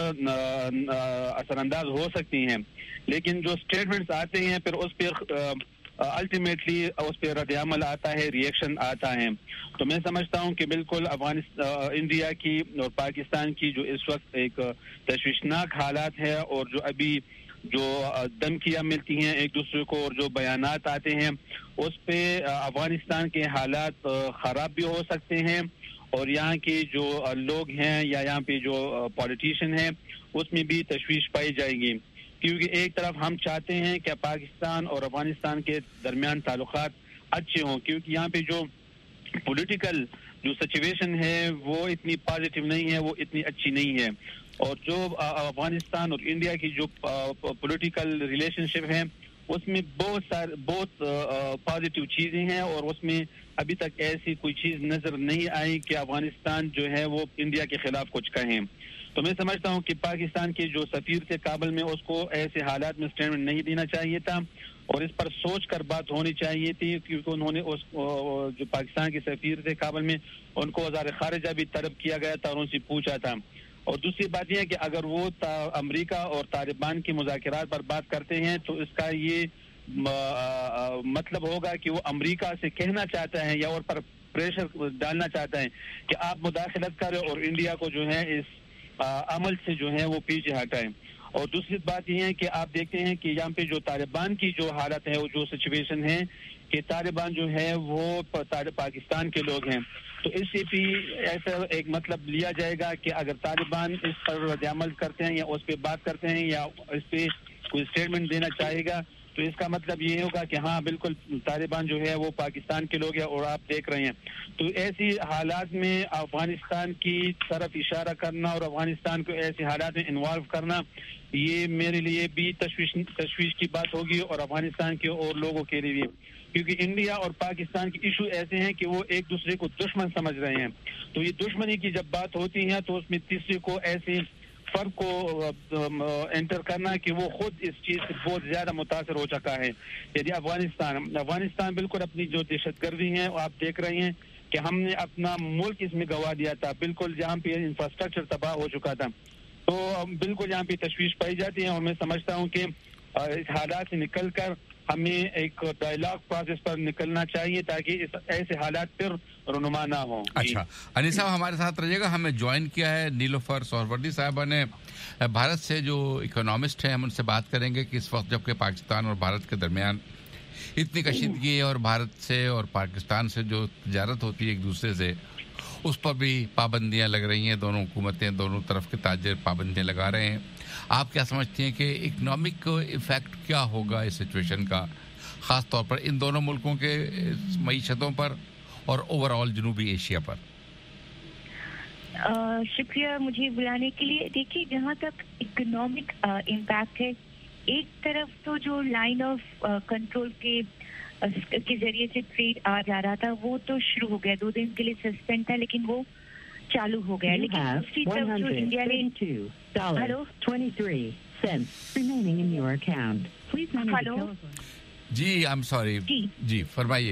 اثر انداز ہو سکتی ہیں, لیکن جو سٹیٹمنٹس آتے ہیں پھر اس پہ الٹیمیٹلی اس پہ رد عمل آتا ہے, ریئیکشن آتا ہے. تو میں سمجھتا ہوں کہ بالکل افغانستان انڈیا کی اور پاکستان کی جو اس وقت ایک تشویشناک حالات ہے, اور جو ابھی جو دھمکیاں ملتی ہیں ایک دوسرے کو اور جو بیانات آتے ہیں, اس پہ افغانستان کے حالات خراب بھی ہو سکتے ہیں, اور یہاں کے جو لوگ ہیں یا یہاں پہ جو پولیٹیشین ہیں اس میں بھی تشویش پائی جائے گی, کیونکہ ایک طرف ہم چاہتے ہیں کہ پاکستان اور افغانستان کے درمیان تعلقات اچھے ہوں, کیونکہ یہاں پہ جو پولیٹیکل جو سچویشن ہے وہ اتنی پازیٹیو نہیں ہے, وہ اتنی اچھی نہیں ہے, اور جو افغانستان اور انڈیا کی جو پولیٹیکل ریلیشن شپ ہے اس میں بہت سارے بہت پازیٹیو چیزیں ہیں, اور اس میں ابھی تک ایسی کوئی چیز نظر نہیں آئی کہ افغانستان جو ہے وہ انڈیا کے خلاف کچھ کہیں. تو میں سمجھتا ہوں کہ پاکستان کے جو سفیر تھے کابل میں, اس کو ایسے حالات میں سٹیٹمنٹ نہیں دینا چاہیے تھا, اور اس پر سوچ کر بات ہونی چاہیے تھی, کیونکہ انہوں نے اس جو پاکستان کے سفیر تھے کابل میں ان کو وزیر خارجہ بھی طلب کیا گیا تھا اور ان سے پوچھا تھا. اور دوسری بات یہ ہے کہ اگر وہ امریکہ اور طالبان کی مذاکرات پر بات کرتے ہیں تو اس کا یہ مطلب ہوگا کہ وہ امریکہ سے کہنا چاہتا ہے یا اور پر پریشر ڈالنا چاہتا ہے کہ آپ مداخلت کریں اور انڈیا کو جو ہے اس عمل سے جو ہے وہ پیچھے ہٹائیں. اور دوسری بات یہ ہے کہ آپ دیکھتے ہیں کہ یہاں پہ جو طالبان کی جو حالت ہے, وہ جو سچویشن ہے کہ طالبان جو ہے وہ پاکستان کے لوگ ہیں, تو اس سے بھی ایسا ایک مطلب لیا جائے گا کہ اگر طالبان اس پر رد عمل کرتے ہیں یا اس پہ بات کرتے ہیں یا اس پہ کوئی اسٹیٹمنٹ دینا چاہے گا, تو اس کا مطلب یہ ہوگا کہ ہاں بالکل طالبان جو ہے وہ پاکستان کے لوگ ہیں اور آپ دیکھ رہے ہیں. تو ایسی حالات میں افغانستان کی طرف اشارہ کرنا اور افغانستان کو ایسے حالات میں انوالو کرنا یہ میرے لیے بھی تشویش تشویش کی بات ہوگی اور افغانستان کے اور لوگوں کے لیے, کیونکہ انڈیا اور پاکستان کے ایشو ایسے ہیں کہ وہ ایک دوسرے کو دشمن سمجھ رہے ہیں. تو یہ دشمنی کی جب بات ہوتی ہے تو اس میں تیسرے کو ایسے فرق کو انٹر کرنا کہ وہ خود اس چیز سے بہت زیادہ متاثر ہو چکا ہے. یعنی افغانستان افغانستان بالکل اپنی جو دہشت گردی ہے آپ دیکھ رہے ہیں کہ ہم نے اپنا ملک اس میں گوا دیا تھا, بالکل جہاں پہ انفراسٹرکچر تباہ ہو چکا تھا. تو بالکل یہاں پہ تشویش پائی جاتی ہے اور میں سمجھتا ہوں کہ اس حالات سے نکل کر ہمیں ایک ڈائلاگ پروسیس پر نکلنا چاہیے تاکہ اس ایسے حالات پر رونما نہ ہوں. اچھا انیس صاحب ہمارے ساتھ رہیے گا, ہمیں جوائن کیا ہے نیلوفر سہروردی صاحبہ نے بھارت سے, جو اکنامسٹ ہیں, ہم ان سے بات کریں گے کہ اس وقت جب کہ پاکستان اور بھارت کے درمیان اتنی کشیدگی ہے اور بھارت سے اور پاکستان سے جو تجارت ہوتی ہے ایک دوسرے سے اس پر بھی پابندیاں لگ رہی ہیں, دونوں حکومتیں دونوں طرف کے تاجر پابندیاں لگا رہے ہیں. آپ کیا سمجھتے ہیں کہ اکنامک ایفیکٹ کیا ہوگا اس سچویشن کا, خاص طور پر ان دونوں ملکوں کے معیشتوں پر اور اوور آل جنوبی ایشیا پر؟ شکریہ مجھے بلانے کے لیے. دیکھیے جہاں تک اکنامک امپیکٹ ہے, ایک طرف تو جو لائن آف کنٹرول کے کے ذریعے سے ٹریڈ آ جا رہا تھا وہ تو شروع ہو گیا, دو دن کے لیے سسپینڈ تھا لیکن وہ چالو ہو گیا. لیکن دوسری طرف جو انڈیا نے ہلو ہلو جی آئی ایم سوری جی جی فرمائیے.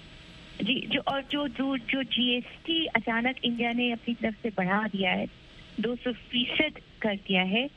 جی جو اور جو جو جو جی ایس ٹی اچانک انڈیا نے اپنی طرف سے بڑھا دیا ہے, دو سو فیصد کر دیا ہے,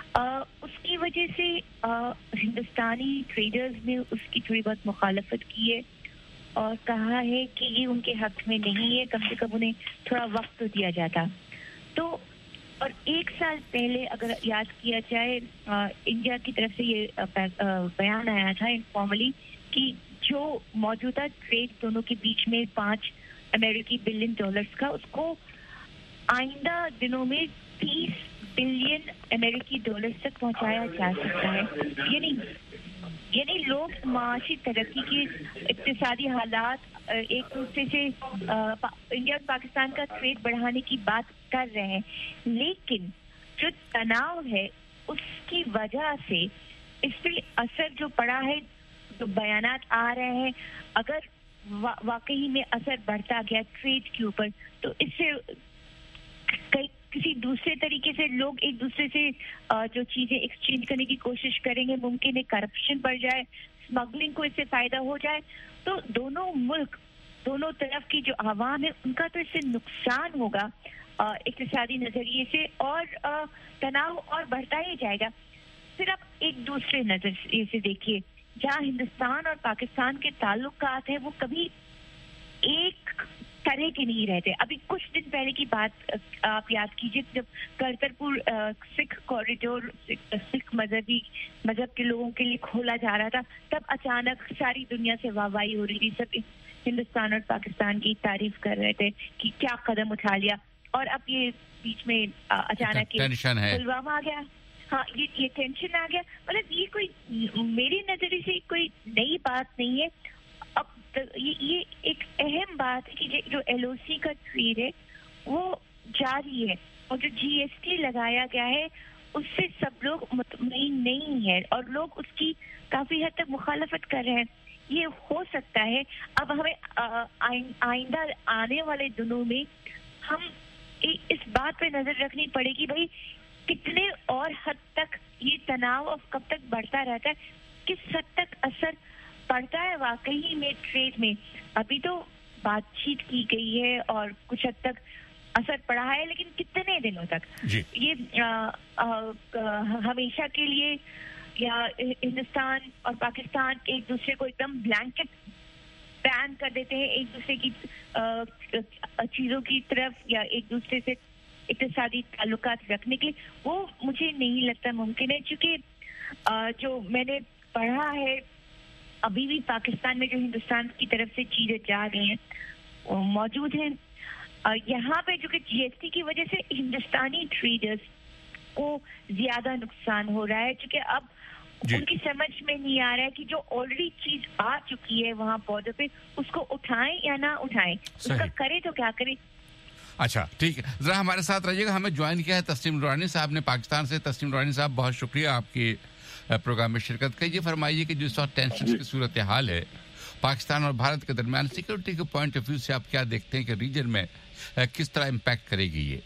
اس کی وجہ سے ہندوستانی ٹریڈرز نے اس کی تھوڑی بہت مخالفت کی ہے اور کہا ہے کہ یہ ان کے حق میں نہیں ہے, کم سے کم انہیں تھوڑا وقت دیا جاتا. تو اور ایک سال پہلے اگر یاد کیا جائے انڈیا کی طرف سے یہ بیان آیا تھا انفارملی کہ جو موجودہ ٹریڈ دونوں کے بیچ میں پانچ امریکی بلین ڈالرز کا, اس کو آئندہ دنوں میں تیس بلین امریکی ڈالرز تک پہنچایا جا سکتا ہے. یعنی یعنی لوگ معاشی ترقی کی, اقتصادی حالات, ایک دوسرے سے انڈیا اور پاکستان کا ٹریڈ بڑھانے کی بات کر رہے ہیں, لیکن جو تناؤ ہے اس کی وجہ سے اس پہ اثر جو پڑا ہے, جو بیانات آ رہے ہیں, اگر واقعی میں اثر بڑھتا گیا ٹریڈ کے اوپر تو اس سے کئی کسی دوسرے طریقے سے لوگ ایک دوسرے سے جو چیزیں ایکسچینج کرنے کی کوشش کریں گے, ممکن ہے کرپشن بڑھ جائے, اسمگلنگ کو اس سے فائدہ ہو جائے. تو دونوں ملک, دونوں طرف کی جو عوام ہے ان کا تو اس سے نقصان ہوگا اقتصادی نظریے سے, اور تناؤ اور بڑھتا ہی جائے گا. پھر آپ ایک دوسرے نظریے سے دیکھیے, جہاں ہندوستان اور پاکستان کے تعلقات ہیں وہ کبھی ایک طرح کے نہیں رہتے. ابھی کچھ دن پہلے کی بات آپ یاد کیجیے, جب کرترپور سکھ کوریڈور سکھ مذہبی مذہب کے لوگوں کے لیے کھولا جا رہا تھا, تب اچانک ساری دنیا سے واہ واہی ہو رہی تھی, سب ہندوستان اور پاکستان کی تعریف کر رہے تھے کہ کیا قدم اٹھا لیا. اور اب یہ بیچ میں اچانک پلوامہ آ گیا, ہاں یہ یہ ٹینشن آ گیا. مطلب یہ کوئی میری نظریے سے کوئی نئی بات نہیں ہے. اب یہ ایک اہم بات ہے کہ جو ایل او سی کا ٹریڈ ہے وہ جاری ہے, اور جو جی ایس ٹی لگایا گیا ہے اس سے سب لوگ مطمئن نہیں ہے اور لوگ اس کی کافی حد تک مخالفت کر رہے ہیں. یہ ہو سکتا ہے اب ہمیں آئندہ آنے والے دنوں میں ہم اس بات پہ نظر رکھنی پڑے گی, بھائی کتنے اور حد تک یہ تناؤ اب کب تک بڑھتا رہتا ہے, کس حد تک اثر پڑتا ہے واقعی میں ٹریڈ میں. ابھی تو بات چیت کی گئی ہے اور کچھ حد تک اثر پڑا ہے, لیکن کتنے دنوں تک جی. یہ آ, آ, ہمیشہ کے لیے یا ہندوستان اور پاکستان ایک دوسرے کو ایک دم بلینکٹ بین کر دیتے ہیں ایک دوسرے کی چیزوں کی طرف یا ایک دوسرے سے اقتصادی تعلقات رکھنے کے لیے, وہ مجھے نہیں لگتا ممکن ہے. چونکہ جو میں نے پڑھا ہے ابھی بھی پاکستان میں جو ہندوستان کی طرف سے چیزیں جا رہی ہیں موجود ہیں. یہاں پہ جو کہ جی ایس ٹی کی وجہ سے ہندوستانی ٹریڈرز کو زیادہ نقصان ہو رہا ہے, چونکہ اب उनकी समझ में नहीं आ रहा है कि जो ऑलरेडी चीज आ चुकी है वहां बॉर्डर पे उसको उठाएं या ना उठाएं, उसका करे तो क्या करे। अच्छा ठीक है, जरा हमारे साथ रहिएगा। हमें ज्वाइन किया है तस्नीम नूरानी साहब ने पाकिस्तान से। तस्नीम नूरानी साहब बहुत शुक्रिया आपकी प्रोग्राम में शिरकत का। ये फरमाइए कि जो इस वक्त टेंशन की सूरत हाल है पाकिस्तान और भारत के दरमियान, सिक्योरिटी के पॉइंट ऑफ व्यू से आप क्या देखते हैं कि रीजन में किस तरह इम्पैक्ट करेगी ये?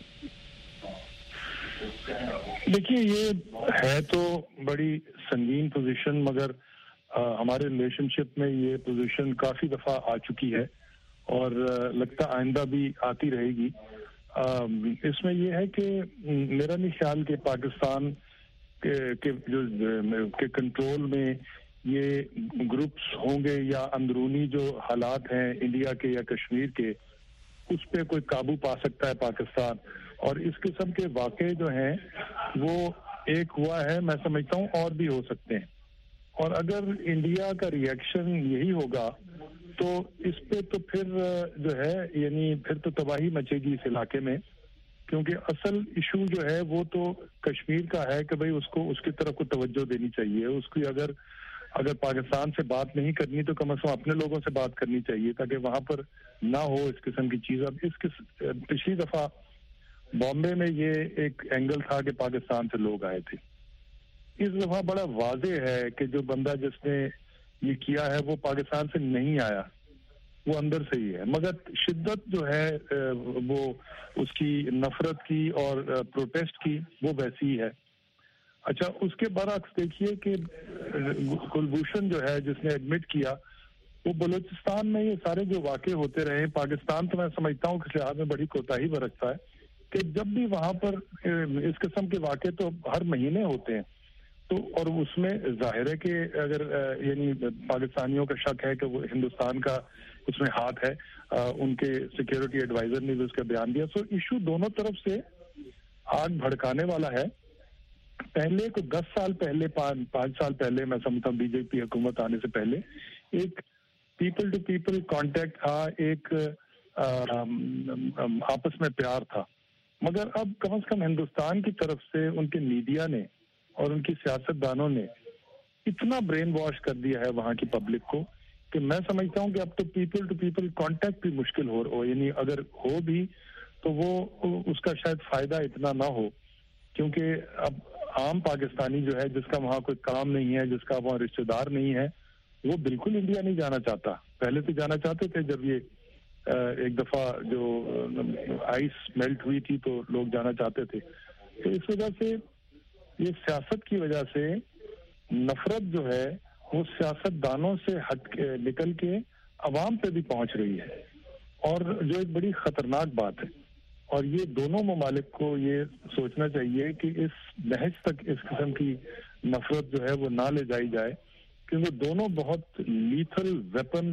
देखिए, ये है तो बड़ी संगीन पोजीशन, मगर आ, हमारे रिलेशनशिप में ये पोजीशन काफी दफा आ चुकी है और आ, लगता आइंदा भी आती रहेगी। आ, इसमें ये है कि मेरा नहीं ख्याल कि पाकिस्तान के, के जो के कंट्रोल में ये ग्रुप्स होंगे या अंदरूनी जो हालात हैं इंडिया के या कश्मीर के, उस पे कोई काबू पा सकता है पाकिस्तान। और इस किस्म के वाक़े जो हैं वो एक हुआ है, मैं समझता हूँ और भी हो सकते हैं। और अगर इंडिया का रिएक्शन यही होगा तो इस पे तो फिर जो है यानी फिर तो तबाही मचेगी इस इलाके में, क्योंकि असल इशू जो है वो तो कश्मीर का है कि भाई उसको उसकी तरफ को तवज्जो देनी चाहिए। उसकी अगर अगर पाकिस्तान से बात नहीं करनी तो कम से कम अपने लोगों से बात करनी चाहिए ताकि वहां पर ना हो इस किस्म की चीज। अब इस किस पिछली दफा बॉम्बे में ये एक एंगल था कि पाकिस्तान से लोग आए थे। इस दफा बड़ा वाज़ेह है कि जो बंदा जिसने ये किया है वो पाकिस्तान से नहीं आया, वो अंदर से ही है, मगर शिद्दत जो है वो उसकी नफरत की और प्रोटेस्ट की वो वैसी ही है। अच्छा, उसके बरअक्स देखिए कि कुलभूषण जो है जिसने एडमिट किया, वो बलूचिस्तान में ये सारे जो वाक़े होते रहे, पाकिस्तान तो मैं समझता हूँ किसी लिहाज में बड़ी कोताही बरतता है कि जब भी वहां पर इस किस्म के वाक़े तो हर महीने होते हैं, तो और उसमें जाहिर है कि अगर यानी पाकिस्तानियों का शक है कि वो हिंदुस्तान का उसमें हाथ है, उनके सिक्योरिटी एडवाइजर ने भी उसका बयान दिया। सो इशू दोनों तरफ से आग भड़काने वाला है। पहले को दस साल पहले पाँच साल पहले मैं समझता हूँ बीजेपी हुकूमत आने से पहले एक पीपल टू पीपल कांटेक्ट था, एक आ, आपस में प्यार था, मगर अब कम से कम हिंदुस्तान की तरफ से उनके मीडिया ने और उनकी सियासतदानों ने इतना ब्रेन वॉश कर दिया है वहां की पब्लिक को कि मैं समझता हूँ कि अब तो पीपल टू पीपल कांटेक्ट भी मुश्किल हो, हो यानी अगर हो भी तो वो उसका शायद फायदा इतना ना हो, क्योंकि अब आम पाकिस्तानी जो है जिसका वहाँ कोई काम नहीं है, जिसका वहाँ रिश्तेदार नहीं है, वो बिल्कुल इंडिया नहीं जाना चाहता। पहले तो जाना चाहते थे, जब ये एक दफा जो आइस मेल्ट हुई थी तो लोग जाना चाहते थे। तो इस वजह से ये सियासत की वजह से नफरत जो है वो सियासतदानों से हट के निकल के अवाम पे भी पहुंच रही है, और जो एक बड़ी खतरनाक बात है। और ये दोनों ममालिक को ये सोचना चाहिए कि इस महज तक इस किस्म की नफरत जो है वो ना ले जाई जाए, क्योंकि दोनों बहुत लीथल वेपन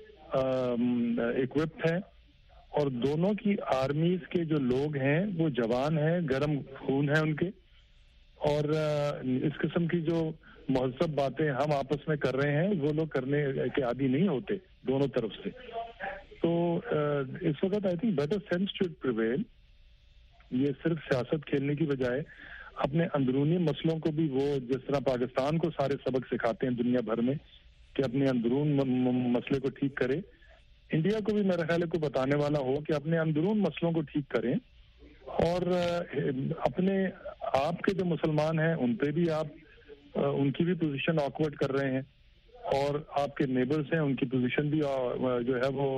इक्विप्ड हैं, और दोनों की आर्मीज के जो लोग हैं वो जवान हैं, गर्म खून है उनके, और इस किस्म की जो महज़ब बातें हम आपस में कर रहे हैं वो लोग करने के आदी नहीं होते दोनों तरफ से। तो इस वक्त I think better sense should prevail. ये सिर्फ सियासत खेलने की बजाय अपने अंदरूनी मसलों को भी, वो जिस तरह पाकिस्तान को सारे सबक सिखाते हैं दुनिया भर में कि अपने अंदरून मसले को ठीक करे, इंडिया को भी मेरा ख्याल है को बताने वाला हो कि अपने अंदरून मसलों को ठीक करें, और अपने आप के जो मुसलमान हैं उन पे भी आप उनकी भी पोजीशन ऑकवर्ड कर रहे हैं, और आपके नेबर्स हैं उनकी पोजीशन भी जो है वो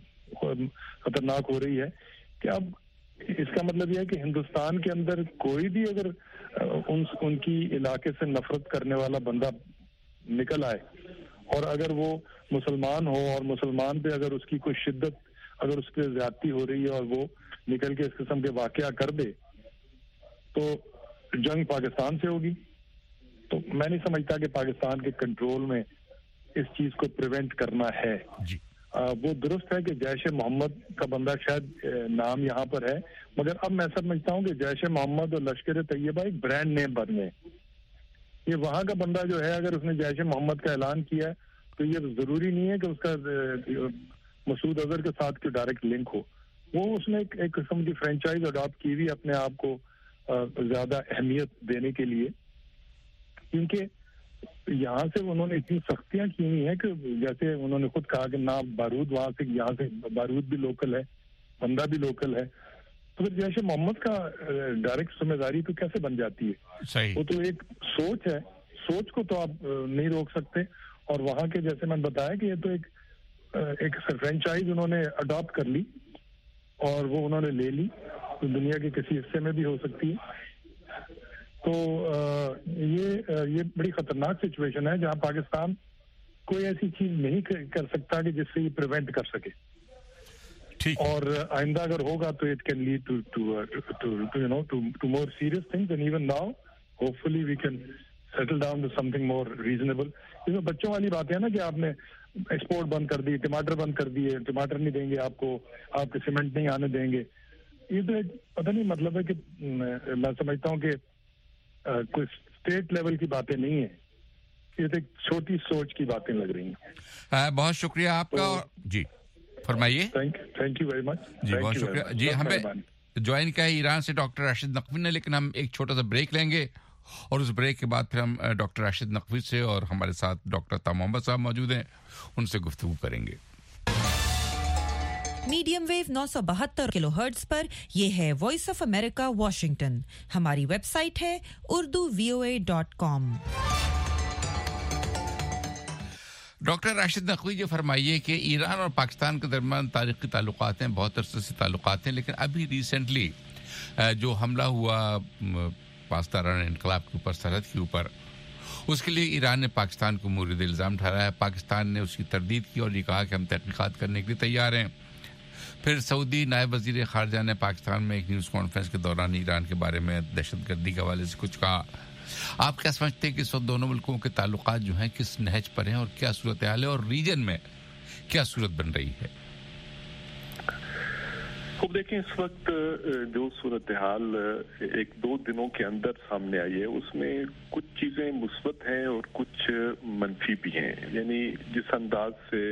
खतरनाक हो रही है। कि अब इसका मतलब यह है कि हिंदुस्तान के अंदर कोई भी अगर उन उनकी इलाके से नफरत करने वाला बंदा निकल आए, और अगर वो मुसलमान हो और मुसलमान पे अगर उसकी कोई शिद्दत, अगर उस पर ज्यादती हो रही है और वो निकल के इस किस्म के वाकया कर दे, तो जंग पाकिस्तान से होगी। तो मैं नहीं समझता कि पाकिस्तान के कंट्रोल में इस चीज को प्रिवेंट करना है। आ, वो दुरुस्त है कि जैश ए मोहम्मद का बंदा शायद नाम यहाँ पर है, मगर अब मैं समझता हूँ कि जैश ए मोहम्मद और लश्कर तैयबा एक ब्रांड नेम बन गए। ये वहाँ का बंदा जो है अगर उसने जैश ए मोहम्मद का ऐलान किया है तो ये जरूरी नहीं है कि उसका मसूद अजहर के साथ कोई डायरेक्ट लिंक हो। वो उसने एक, एक किस्म की फ्रेंचाइज अडॉप्ट की हुई अपने आप को ज्यादा अहमियत देने के लिए, क्योंकि यहाँ से उन्होंने इतनी सख्तियां की हुई हैं कि जैसे उन्होंने खुद कहा कि ना बारूद वहां से, यहाँ से बारूद भी लोकल है, बंदा भी लोकल है, तो फिर जैश ए मोहम्मद का डायरेक्ट जिम्मेदारी तो कैसे बन जाती है? सही। वो तो एक सोच है, सोच को तो आप नहीं रोक सकते। और वहाँ के जैसे मैंने बताया कि ये तो एक एक फ्रेंचाइज उन्होंने अडॉप्ट कर ली और वो उन्होंने ले ली, तो दुनिया के किसी हिस्से में भी हो सकती है। तो ये ये बड़ी खतरनाक सिचुएशन है जहाँ पाकिस्तान कोई ऐसी चीज नहीं कर सकता कि जिससे ये प्रिवेंट कर सके। ठीक। और आइंदा अगर होगा तो it can lead to to to you know to to more serious things, and even now hopefully we can settle down to something more reasonable. ये तो बच्चों वाली बात है ना कि आपने एक्सपोर्ट बंद कर दी, टमाटर बंद कर दिए, टमाटर नहीं देंगे आपको, आपके सीमेंट नहीं आने देंगे। ये तो एक पता नहीं मतलब है कि मैं समझता हूँ कि कोई स्टेट लेवल की बातें नहीं है, ये तो एक छोटी सोच की बातें लग रही हैं। बहुत शुक्रिया आपका। तो, जी फरमाइए। Thank thank you very much जी, बहुत शुक्रिया जी। हमें ज्वाइन किया है ईरान से डॉक्टर राशिद नकवी ने, लेकिन हम एक छोटा सा ब्रेक लेंगे और उस ब्रेक के बाद फिर हम डॉक्टर राशिद नकवी से और हमारे साथ डॉक्टर ता मोहम्मद साहब मौजूद हैं, उनसे गुफ्तगू करेंगे। मीडियम वेव नौ सौ बहत्तर किलोहर्ट्ज पर यह है वॉइस ऑफ अमेरिका वाशिंगटन। हमारी वेबसाइट है Urdu V O A dot com. Doctor Rashid Naqvi ji फरमाइए कि ईरान और पाकिस्तान के दरमियान तारीखी ताल्लुकात हैं, बहुत अरसे से ताल्लुकात हैं, लेकिन अभी रिसेंटली जो हमला हुआ पाकिस्तान इनकलाब के ऊपर, सरहद के ऊपर, उसके लिए ईरान ने पाकिस्तान को मुरीद इल्ज़ाम ठहराया। पाकिस्तान ने उसकी तरदीद की और ये कहा कि हम तहकीकात करने के लिए तैयार हैं। फिर सऊदी नायब वज़ीर ख़ारजा ने पाकिस्तान में एक न्यूज़ कॉन्फ्रेंस के दौरान ईरान के बारे में दहशतगर्दी के हवाले से कुछ कहा। आप क्या समझते हैं कि इस वक्त दोनों मुल्कों के ताल्लुकात जो हैं किस नहज पर हैं और क्या सूरत हाल है और रीजन में क्या सूरत बन रही है? तो देखें, इस वक्त जो सूरत हाल एक दो दिनों के अंदर सामने आई है उसमें कुछ चीज़ें मुस्बत हैं और कुछ मनफी भी हैं। यानी जिस अंदाज से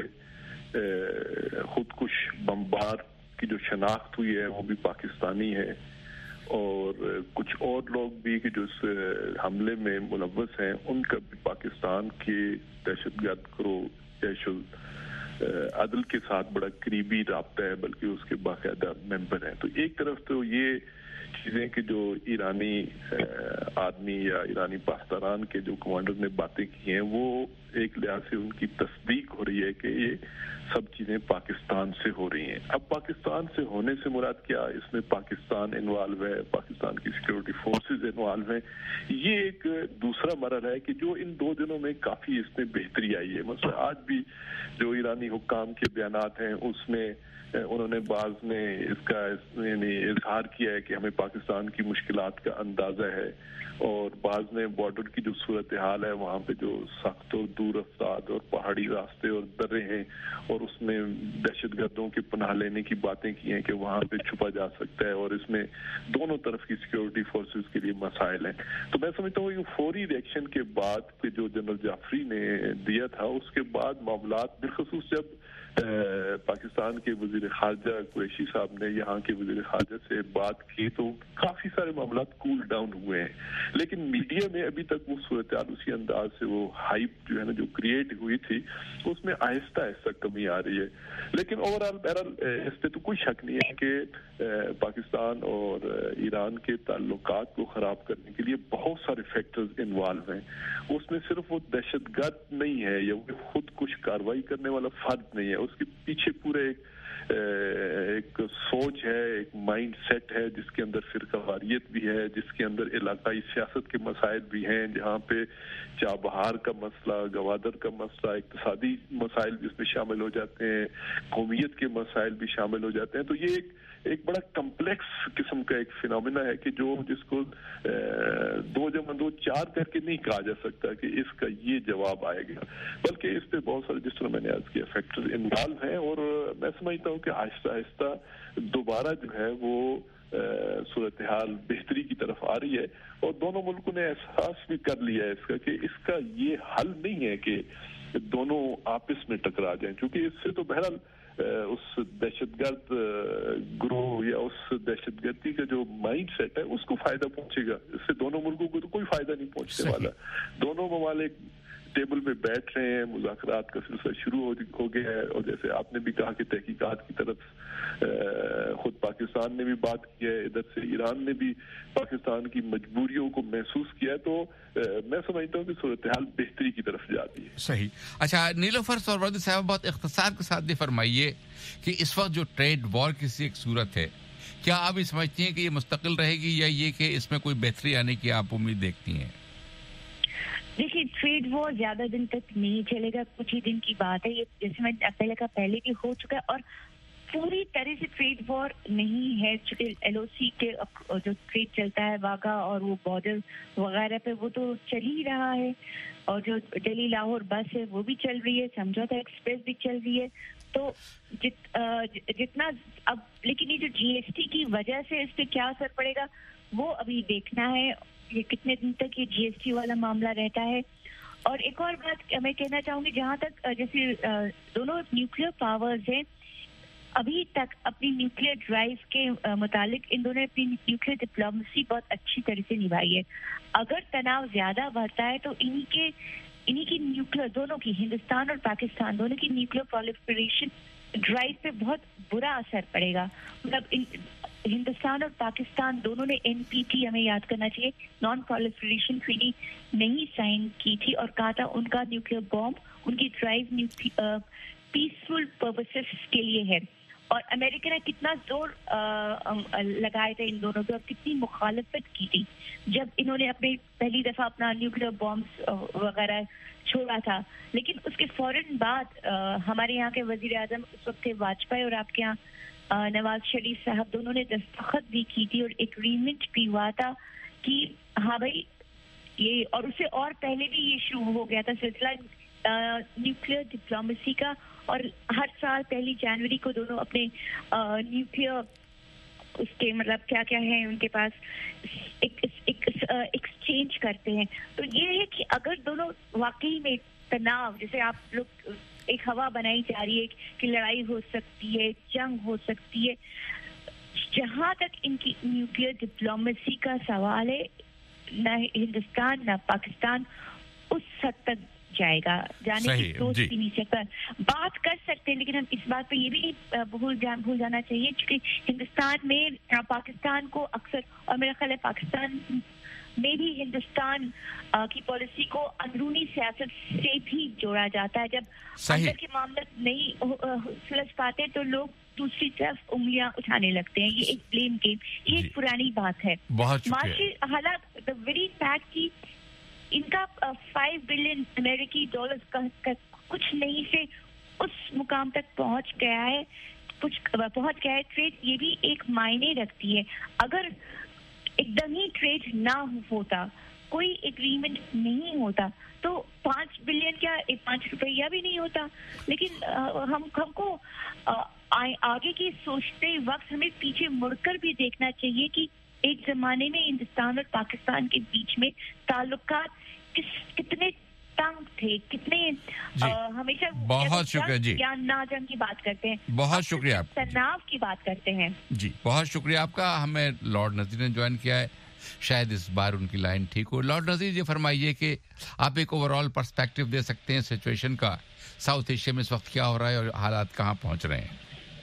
खुदकुश बमबार की जो शनाख्त हुई है वो भी पाकिस्तानी है और कुछ और लोग भी कि जो इस हमले में मुलव्वस हैं उनका भी पाकिस्तान के दहशतगर्द गिरोह जैशुल अदल के साथ बड़ा करीबी राब्ता है, बल्कि उसके बाकायदा मेंबर हैं। तो एक तरफ तो ये चीज़ें कि जो ईरानी आदमी या ईरानी पास्तारान के जो कमांडर ने बातें की हैं वो एक लिहाज से उनकी तस्दीक हो रही है कि ये सब चीज़ें पाकिस्तान से हो रही हैं। अब पाकिस्तान से होने से मुराद क्या, इसमें पाकिस्तान इन्वॉल्व है, पाकिस्तान की सिक्योरिटी फोर्सेस इन्वॉल्व हैं, ये एक दूसरा मरहला है कि जो इन दो दिनों में काफ़ी इसमें बेहतरी आई है। मतलब आज भी जो ईरानी हुक्काम के बयानात हैं उसमें उन्होंने बाज ने इसका यानी इजहार किया है कि हमें पाकिस्तान की मुश्किलात का अंदाज़ा है और बाज ने बॉर्डर की जो सूरत हाल है वहाँ पे जो सख्त और दूर रफ्तार और पहाड़ी रास्ते और दर्रे हैं और उसमें दहशतगर्दों के पनाह लेने की बातें की हैं कि वहाँ पे छुपा जा सकता है और इसमें दोनों तरफ की सिक्योरिटी फोर्सेस के लिए मसाइल हैं। तो मैं समझता हूँ ये फौरी रिएक्शन के बाद के जो जनरल जाफरी ने दिया था उसके बाद मामलात बिलखसूस जब पाकिस्तान के वजीर खारजा कुरैशी साहब ने यहाँ के वजीर खारजा से बात की तो काफी सारे मामला कूल डाउन हुए हैं, लेकिन मीडिया में अभी तक वो सूरत हाल उसी अंदाज से वो हाइप जो है ना जो क्रिएट हुई थी उसमें आहिस्ता आहिस्ता कमी आ रही है। लेकिन ओवरऑल बहरहाल इस पे तो कोई शक नहीं है कि पाकिस्तान और ईरान के ताल्लुकात को खराब करने के लिए बहुत सारे फैक्टर्स इन्वॉल्व हैं। उसमें सिर्फ वो दहशतगर्द नहीं है या वो खुद कुछ कार्रवाई करने वाला फर्द नहीं है, उसके पीछे पूरे एक, एक सोच है, एक माइंड सेट है जिसके अंदर फिरकावारियत भी है, जिसके अंदर इलाकाई सियासत के मसाइल भी हैं, जहाँ पे चाबहार का मसला, गवादर का मसला, इक्तिसादी मसाइल भी इसमें शामिल हो जाते हैं, कौमियत के मसाइल भी शामिल हो जाते हैं। तो ये एक एक बड़ा कम्प्लेक्स किस्म का एक फिनोमिना है कि जो जिसको दो जमा दो चार करके नहीं कहा जा सकता कि इसका ये जवाब आएगा, बल्कि इस पे बहुत सारे जिस तरह मैंने आज किया फैक्टर इन्वॉल्व हैं और मैं समझता हूँ कि आहिस्ता आहिस्ता दोबारा जो है वो सूरत हाल बेहतरी की तरफ आ रही है और दोनों मुल्कों ने एहसास भी कर लिया है इसका कि इसका ये हल नहीं है कि दोनों आपस में टकरा जाएं, क्योंकि इससे तो बहरहाल उस दहशतगर्द ग्रोह या उस दहशतगर्दी का जो माइंड सेट है उसको फायदा पहुंचेगा, इससे दोनों मुल्कों को तो कोई फायदा नहीं पहुंचने वाला। दोनों ममालिक ٹیبل پہ بیٹھ رہے ہیں, مذاکرات کا سلسلہ شروع ہو گیا ہے, اور جیسے آپ نے بھی کہا کہ تحقیقات کی طرف خود پاکستان نے بھی بات کی ہے, ادھر سے ایران نے بھی پاکستان کی مجبوریوں کو محسوس کیا ہے, تو میں سمجھتا ہوں کہ صورتحال بہتری کی طرف جاتی ہے. صحیح. اچھا نیلوفر سہروردی صاحب, بہت اختصار کے ساتھ یہ فرمائیے کہ اس وقت جو ٹریڈ وار کی سی ایک صورت ہے, کیا آپ یہ سمجھتی ہیں کہ یہ مستقل رہے گی یا یہ کہ اس میں کوئی بہتری آنے کی آپ امید دیکھتی ہیں؟ دیکھیے ٹریڈ وار زیادہ دن تک نہیں چلے گا, کچھ ہی دن کی بات ہے. یہ جیسے میں پہلے کا پہلے بھی ہو چکا ہے, اور پوری طرح سے ٹریڈ وار نہیں ہے, چونکہ ایل او سی کے جو ٹریڈ چلتا ہے واگا اور وہ بارڈر وغیرہ پہ وہ تو چل ہی رہا ہے, اور جو دہلی لاہور بس ہے وہ بھی چل رہی ہے, سمجھوتا ایکسپریس بھی چل رہی ہے. تو جت, جتنا اب لیکن یہ جو جی ایس ٹی کی وجہ سے اس پہ کیا اثر پڑے گا وہ ابھی دیکھنا ہے, یہ کتنے دن تک یہ جی ایس ٹی والا معاملہ رہتا ہے. اور ایک اور بات میں کہنا چاہوں گی, جہاں تک جیسے دونوں نیوکلیر پاورز ہیں ابھی تک اپنی نیوکلیر ڈرائیو کے متعلق ان دونوں نے اپنی نیوکلیر ڈپلومیسی بہت اچھی طرح سے نبھائی ہے. اگر تناؤ زیادہ بڑھتا ہے تو انہی کے انہی کی نیوکلیر دونوں کی ہندوستان اور پاکستان دونوں کی نیوکلیر پرولیفریشن ڈرائیو پہ بہت برا اثر پڑے گا. مطلب ہندوستان اور پاکستان دونوں نے این پی ٹی ہمیں یاد کرنا چاہیے نان پرولیفریشن ٹریٹی نہیں سائن کی تھی, اور کہا تھا ان کا نیوکلیر بومب ان کی ڈرائیو پیسفل پرپسز کے لیے ہے. اور امریکہ نے کتنا زور لگائے تھے ان دونوں پہ, اور کتنی مخالفت کی تھی جب انہوں نے اپنے پہلی دفعہ اپنا نیوکلیر بامبس وغیرہ چھوڑا تھا. لیکن اس کے فوراً بعد ہمارے یہاں کے وزیر اعظم اس وقت تھے واجپئی, اور آپ کے یہاں نواز شریف صاحب, دونوں نے دستخط بھی کی تھی اور ایگریمنٹ بھی ہوا تھا کہ ہاں بھائی یہ, اور اس سے اور پہلے بھی یہ شروع ہو گیا تھا سلسلہ نیوکلیر ڈپلومیسی کا, اور ہر سال پہلی جنوری کو دونوں اپنے نیوکلیر اس کے مطلب کیا کیا ہے ان کے پاس ایکسچینج کرتے ہیں. تو یہ ہے کہ اگر دونوں واقعی میں تناؤ, جیسے آپ لوگ ایک ہوا بنائی جا رہی ہے کہ لڑائی ہو سکتی ہے, جنگ ہو سکتی ہے, جہاں تک ان کی نیوکلیر ڈپلومیسی کا سوال ہے نہ ہندوستان نہ پاکستان اس حد تک جائے گا, جانے کی سوچ بھی نہیں سکتا. بات کر سکتے ہیں لیکن ہم اس بات پہ یہ بھی نہیں بھول جان بھول جانا چاہیے کیونکہ ہندوستان میں پاکستان کو اکثر, اور میرا خیال ہے پاکستان میں بھی ہندوستان کی پالیسی کو اندرونی سیاست سے بھی جوڑا جاتا ہے. جب اندر کے معاملے نہیں سلجھ پاتے تو لوگ دوسری طرف انگلیاں اٹھانے لگتے ہیں. یہ ایک بلیم گیم, یہ ایک پرانی بات ہے. معاشی حالات, دا ویری فیکٹ کی ان کا فائیو بلین امریکی ڈالرز کا کچھ نہیں سے اس مقام تک پہنچ گیا ہے, کچھ پہنچ گیا ہے. ٹریڈ یہ بھی ایک معنی رکھتی ہے. اگر ایک دم ہی ٹریڈ نہ ہوتا, کوئی ایگریمنٹ نہیں ہوتا, تو پانچ بلین کیا پانچ روپیہ بھی نہیں ہوتا. لیکن ہم ہم کو آگے کی سوچتے وقت ہمیں پیچھے مڑ کر بھی دیکھنا چاہیے کہ ایک زمانے میں ہندوستان اور پاکستان کے بیچ میں تعلقات کس کتنے تنگ تھے, کتنے ہمیشہ بہت شکریہ جی یا نہ جنگ کی بات کرتے ہیں, بہت شکریہ آپ, تناؤ کی بات کرتے ہیں. جی بہت شکریہ آپ کا. ہمیں لارڈ نذیر نے جوائن کیا ہے, شاید اس بار ان کی لائن ٹھیک ہو. لارڈ نذیر یہ فرمائیے کہ آپ ایک اوور آل پرسپیکٹو دے سکتے ہیں سچویشن کا, ساؤتھ ایشیا میں اس وقت کیا ہو رہا ہے اور حالات کہاں پہنچ رہے ہیں.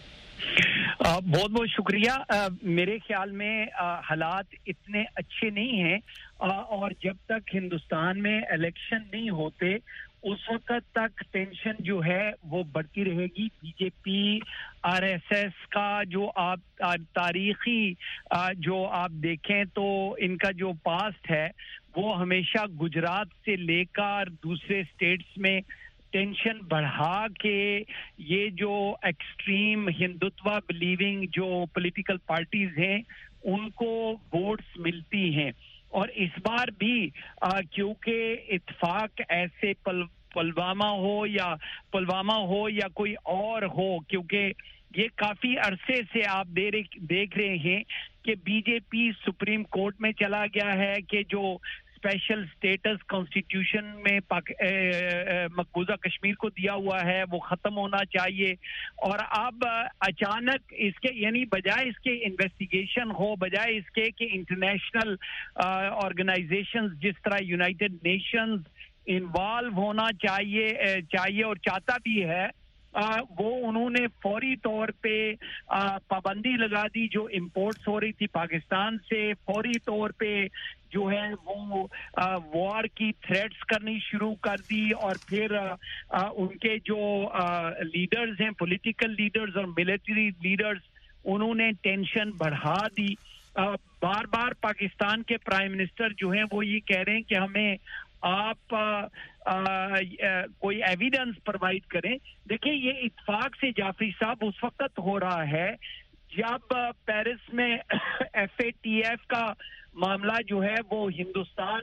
بہت بہت شکریہ. میرے خیال میں حالات اتنے اچھے نہیں ہیں, اور جب تک ہندوستان میں الیکشن نہیں ہوتے اس وقت تک ٹینشن جو ہے وہ بڑھتی رہے گی. B J P R S S کا جو آپ تاریخی جو آپ دیکھیں تو ان کا جو پاسٹ ہے وہ ہمیشہ گجرات سے لے کر دوسرے سٹیٹس میں ٹینشن بڑھا کے یہ جو ایکسٹریم ہندوتوا بلیونگ جو پولیٹیکل پارٹیز ہیں ان کو ووٹس ملتی ہیں. اور اس بار بھی کیونکہ اتفاق ایسے پل پلوامہ ہو یا پلوامہ ہو یا کوئی اور ہو, کیونکہ یہ کافی عرصے سے آپ دیکھ رہے ہیں کہ B J P supreme court میں چلا گیا ہے کہ جو اسپیشل سٹیٹس کانسٹیٹیوشن میں مقبوضہ کشمیر کو دیا ہوا ہے وہ ختم ہونا چاہیے. اور اب اچانک اس کے یعنی بجائے اس کے انویسٹیگیشن ہو, بجائے اس کے کہ انٹرنیشنل آرگنائزیشنز جس طرح یونائٹڈ نیشنز इन्वॉल्व होना चाहिए चाहिए और चाहता भी है, आ, वो उन्होंने फौरी तौर पे आ, पाबंदी लगा दी जो इंपोर्ट्स हो रही थी पाकिस्तान से, फौरी तौर पे जो है वो वॉर की थ्रेट्स करनी शुरू कर दी, और फिर आ, आ, उनके जो लीडर्स हैं, पॉलिटिकल लीडर्स और मिलिट्री लीडर्स, उन्होंने टेंशन बढ़ा दी। बार बार पाकिस्तान के प्राइम मिनिस्टर जो हैं वो ये कह रहे हैं कि हमें आप आ, आ, आ, कोई एविडेंस प्रोवाइड करें। देखिए ये इत्तेफाक से जाफरी साहब उस वक्त हो रहा है जब पेरिस में एफ ए टी एफ का मामला जो है वो हिंदुस्तान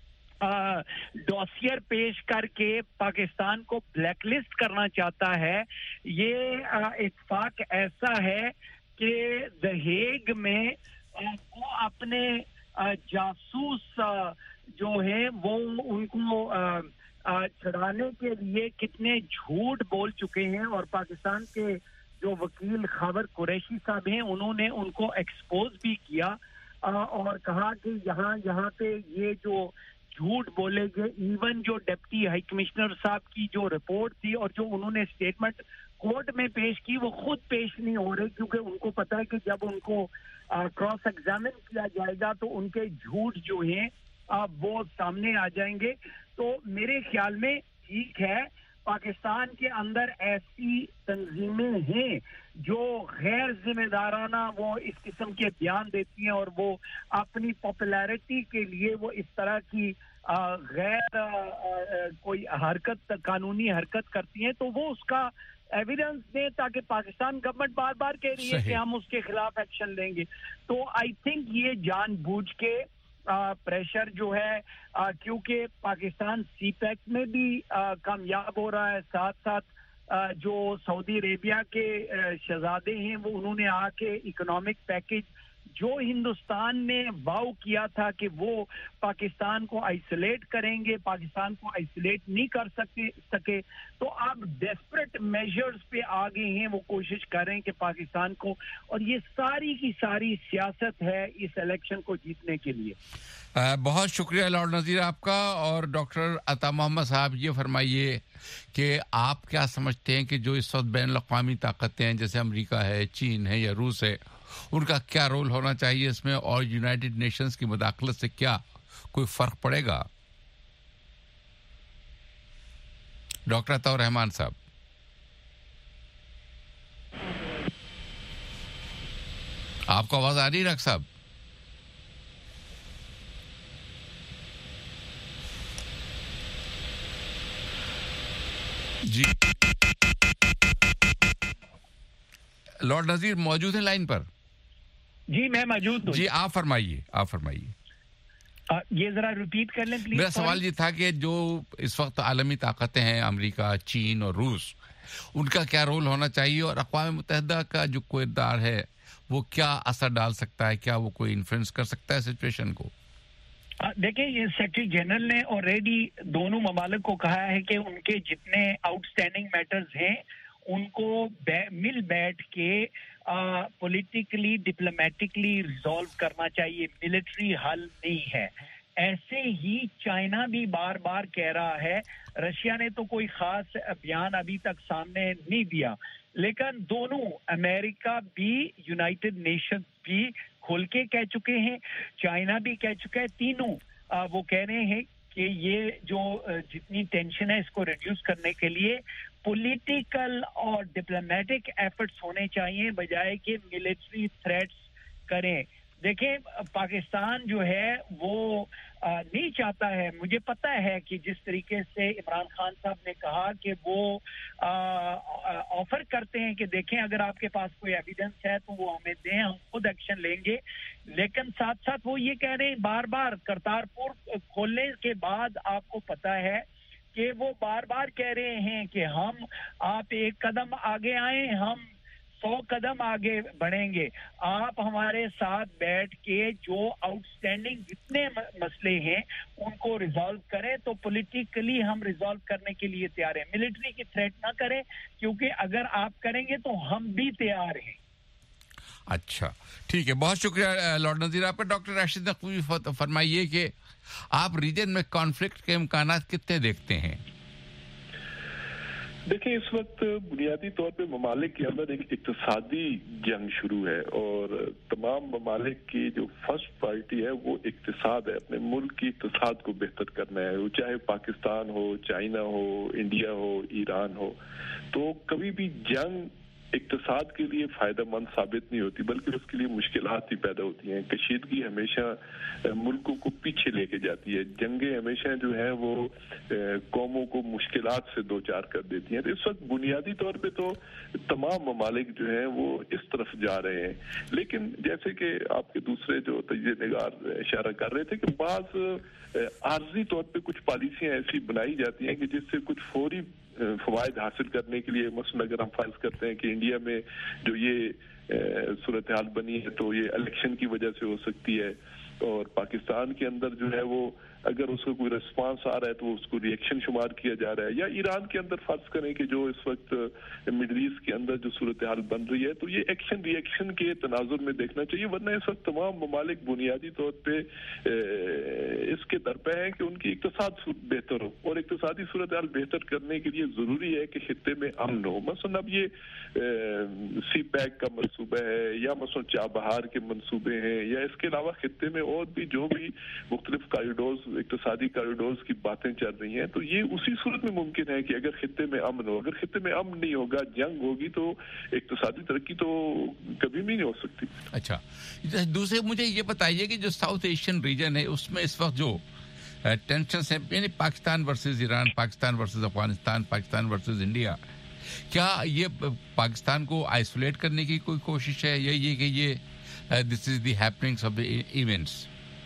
डॉसियर पेश करके पाकिस्तान को ब्लैकलिस्ट करना चाहता है। ये इत्तेफाक ऐसा है कि द हेग में वो अपने जासूस जो है वो उनको छुड़ाने के लिए कितने झूठ बोल चुके हैं, और पाकिस्तान के जो वकील खाबर कुरैशी साहब हैं उन्होंने उनको एक्सपोज भी किया और कहा कि यहाँ यहाँ पे ये जो झूठ बोले गए, इवन जो डिप्टी हाई कमिश्नर साहब की जो रिपोर्ट थी और जो उन्होंने स्टेटमेंट कोर्ट में पेश की वो खुद पेश नहीं हो रहे, क्योंकि उनको पता है कि जब उनको क्रॉस एग्जामिन किया जाएगा तो उनके झूठ जो हैं वो सामने आ जाएंगे। तो मेरे ख्याल में ठीक है, पाकिस्तान के अंदर ऐसी तंजीमें हैं जो गैर जिम्मेदाराना वो इस किस्म के बयान देती हैं और वो अपनी पॉपुलैरिटी के लिए वो इस तरह की आ, गैर आ, आ, कोई हरकत, कानूनी हरकत करती हैं, तो वो उसका एविडेंस दें ताकि पाकिस्तान गवर्नमेंट बार बार कह रही है कि हम उसके खिलाफ एक्शन लेंगे। तो आई थिंक ये जानबूझ के प्रेशर जो है, आ, क्योंकि पाकिस्तान सी पैक में भी आ, कामयाब हो रहा है, साथ साथ आ, जो सऊदी अरेबिया के शहजादे हैं वो उन्होंने आके इकोनॉमिक पैकेज जो हिंदुस्तान ने वाउ किया था कि वो पाकिस्तान को आइसोलेट करेंगे, पाकिस्तान को आइसोलेट नहीं कर सकते सके, तो अब डेस्परेट मेजर्स पे आ गए हैं, वो कोशिश कर रहे हैं कि पाकिस्तान को, और ये सारी की सारी सियासत है इस इलेक्शन को जीतने के लिए। आ, बहुत शुक्रिया लॉर्ड नजीर आपका। और डॉक्टर अता मोहम्मद साहब ये फरमाइए कि आप क्या समझते हैं कि जो इस वक्त बैन अवी ताकतें हैं जैसे अमेरिका है, चीन है या रूस है, उनका क्या रोल होना चाहिए इसमें, और यूनाइटेड नेशंस की मुदाखलत से क्या कोई फर्क पड़ेगा? डॉक्टर अताउर रहमान साहब। आपको आवाज आ रही है डॉक्टर साहब? जी लॉर्ड नजीर मौजूद है लाइन पर? जी मैं मौजूद हूं। जी आप फरमाइए, आप फरमाइए। ये जरा रिपीट कर लें प्लीज। मेरा सवाल ये था कि जो इस वक्त आलमी ताकतें हैं अमेरिका, चीन और रूस, उनका क्या रोल होना चाहिए, और अक़वाम मुत्तहिदा का जो किरदार है वो क्या असर डाल सकता है, क्या वो कोई इन्फ्लुएंस कर सकता है सिचुएशन को? देखिए ये सेक्रेटरी जनरल ने ऑलरेडी दोनों ममालिक को कहा है कि उनके जितने आउटस्टैंडिंग मैटर्स हैं उनको मिल बैठ के पॉलिटिकली डिप्लोमेटिकली रिजॉल्व करना चाहिए, मिलिट्री हल नहीं है। ऐसे ही चाइना भी बार बार कह रहा है, रशिया ने तो कोई खास बयान अभी तक सामने नहीं दिया, लेकिन दोनों अमेरिका भी, यूनाइटेड नेशंस भी खोल के कह चुके हैं, चाइना भी कह चुका है, तीनों आ, वो कह रहे हैं कि ये जो जितनी टेंशन है इसको रिड्यूस करने के लिए पॉलिटिकल और डिप्लोमेटिक एफर्ट्स होने चाहिए बजाय कि मिलिट्री थ्रेट्स करें। देखें पाकिस्तान जो है वो आ, नहीं चाहता है, मुझे पता है कि जिस तरीके से इमरान खान साहब ने कहा कि वो ऑफर करते हैं कि देखें अगर आपके पास कोई एविडेंस है तो वो हमें दें, हम खुद एक्शन लेंगे, लेकिन साथ साथ वो ये कह रहे हैं बार बार करतारपुर खोलने के बाद आपको पता है कि वो बार बार कह रहे हैं कि हम आप एक कदम आगे आए, हम सौ कदम आगे बढ़ेंगे, आप हमारे साथ बैठ के जो आउटस्टैंडिंग जितने मसले हैं उनको रिजॉल्व करें, तो पॉलिटिकली हम रिजॉल्व करने के लिए तैयार हैं, मिलिट्री की थ्रेट ना करें, क्योंकि अगर आप करेंगे तो हम भी तैयार हैं। अच्छा, ठीक है, बहुत शुक्रिया लॉर्ड नजीर आपका। डॉक्टर राशिद नकवी, फरमाइए कि आप रीजन में कॉन्फ्लिक्ट के इम्कानात कितने देखते हैं? देखिए, इस वक्त बुनियादी तौर पे ममालिक के अंदर एक इक्तिसादी जंग शुरू है और तमाम ममालिक की जो फर्स्ट प्रायोरिटी है वो इक्तिसाद है, अपने मुल्क की इक्तिसाद को बेहतर करना है, वो चाहे पाकिस्तान हो, चाइना हो, इंडिया हो, ईरान हो। तो कभी भी जंग इक्तिसाद के लिए फायदा मंद साबित नहीं होती, बल्कि उसके लिए मुश्किलात ही पैदा होती हैं। कशीदगी हमेशा मुल्कों को पीछे लेके जाती है, जंगें हमेशा जो है वो कौमों को मुश्किलात से दो चार कर देती हैं। तो इस वक्त बुनियादी तौर पे तो तमाम ममालिक जो हैं वो इस तरफ जा रहे हैं, लेकिन जैसे कि आपके दूसरे जो तजिए निगार इशारा कर रहे थे कि बाज़ आर्जी तौर पे कुछ पॉलिसियाँ ऐसी बनाई जाती हैं कि जिससे कुछ फौरी फवायद हासिल करने के लिए, मसलन अगर हम फर्ज करते हैं कि इंडिया में जो ये सूरत हाल बनी है तो ये इलेक्शन की वजह से हो सकती है, और पाकिस्तान के अंदर जो है वो अगर उसको कोई रिस्पांस आ रहा है तो उसको रिएक्शन शुमार किया जा रहा है, या ईरान के अंदर फर्ज करें कि जो इस वक्त मिडल ईस्ट के अंदर जो सूरत हाल बन रही है, तो ये एक्शन रिएक्शन के तनाजुर में देखना चाहिए। वरना इस वक्त तमाम ममालिक बुनियादी तौर पे इसके दरपे हैं कि उनकी इक्तिसाद बेहतर हो, और इक्तिसादी सूरत हाल बेहतर करने के लिए जरूरी है कि खित्ते में अमन हो। मसलन अब ये सी पैक का मनसूबा है, या मसलन चाबहार के मनसूबे हैं, या इसके अलावा खित्ते में और भी जो भी मुख्तलिफ कॉरिडोर्स, इक्तिसादी कॉरिडोर्स की बातें चल रही हैं, तो ये उसी सूरत में मुमकिन है कि अगर खित्ते में अमन हो। अगर खित्ते में अमन नहीं होगा, जंग होगी, तो इक्तिसादी तरक्की तो कभी भी नहीं हो सकती। अच्छा, दूसरे मुझे ये बताइए कि जो साउथ एशियन रीजन है उसमें इस वक्त जो टेंशन है, यानी Pakistan versus Iran, Pakistan versus Afghanistan, Pakistan versus India, क्या ये पाकिस्तान को आइसोलेट करने की कोई कोशिश है, या ये कि ये this is the happenings of the events?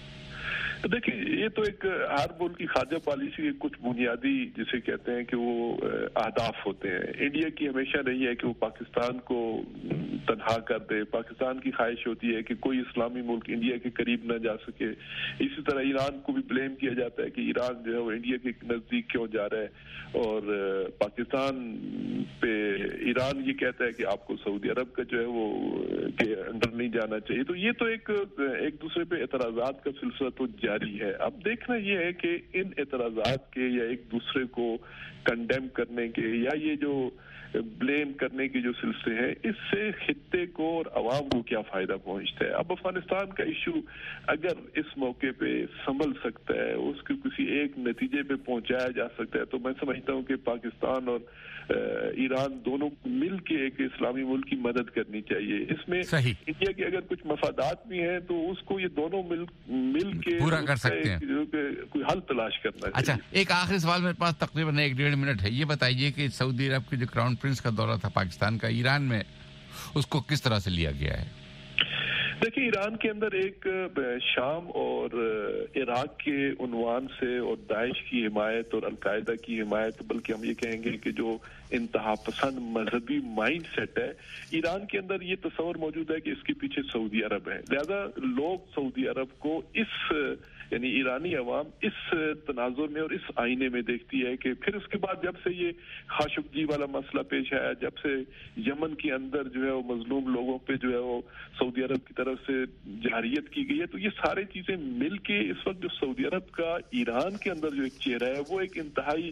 देखिए, ये तो एक हर मुल्क की खारजा पॉलिसी के कुछ बुनियादी जिसे कहते हैं कि वो अहदाफ होते हैं। इंडिया की हमेशा रही है कि वो पाकिस्तान को तनहा कर दे, पाकिस्तान की ख्वाहिश होती है कि कोई इस्लामी मुल्क इंडिया के करीब न जा सके। इसी तरह ईरान को भी ब्लेम किया जाता है कि ईरान जो है वो इंडिया के नज़दीक क्यों जा रहा है, और पाकिस्तान पे ईरान ये कहता है कि आपको सऊदी अरब का जो है वो के अंदर नहीं जाना चाहिए। तो ये तो एक एक दूसरे पे एतराज़ात का सिलसिला तो जारी है। अब देखना ये है कि इन एतराज़ात के या एक दूसरे को कंडेम करने के या ये जो ब्लेम करने के जो सिलसिले हैं, इससे खित्ते को और अवाम को क्या फायदा पहुंचता है। अब अफगानिस्तान का इशू अगर इस मौके पे संभल सकता है, उसके किसी एक नतीजे पे पहुंचाया जा सकता है, तो मैं समझता हूं कि पाकिस्तान और ईरान दोनों मिल के एक इस्लामी मुल्क की मदद करनी चाहिए। इसमें इंडिया के अगर कुछ मफादात भी हैं तो उसको ये दोनों मिल मिल के पूरा कर सकते हैं, कोई हल तलाश करना चाहिए। अच्छा, एक आखिरी सवाल मेरे पास तकरीबन एक डेढ़ मिनट है, ये बताइए कि सऊदी अरब के जो क्राउन प्रिंस का दौरा था पाकिस्तान का ईरान में, उसको किस तरह से लिया गया है? देखिए, ईरान के अंदर एक शाम और इराक के उन्वान से और दाइश की हिमायत और अलकायदा की हिमायत, बल्कि हम ये कहेंगे कि जो इंतहा पसंद मजहबी माइंड सेट है ईरान के अंदर, ये तस्वर मौजूद है कि इसके पीछे सऊदी अरब है। लिहाजा लोग सऊदी अरब को इस यानी ईरानी अवाम इस तनाजुर में और इस आईने में देखती है कि फिर उसके बाद जब से ये खाशुकजी वाला मसला पेश आया, जब से यमन के अंदर जो है वो मजलूम लोगों पे जो है वो सऊदी अरब की तरफ से जारियत की गई है, तो ये सारी चीजें मिल के इस वक्त जो सऊदी अरब का ईरान के अंदर जो एक चेहरा है वो एक इंतहाई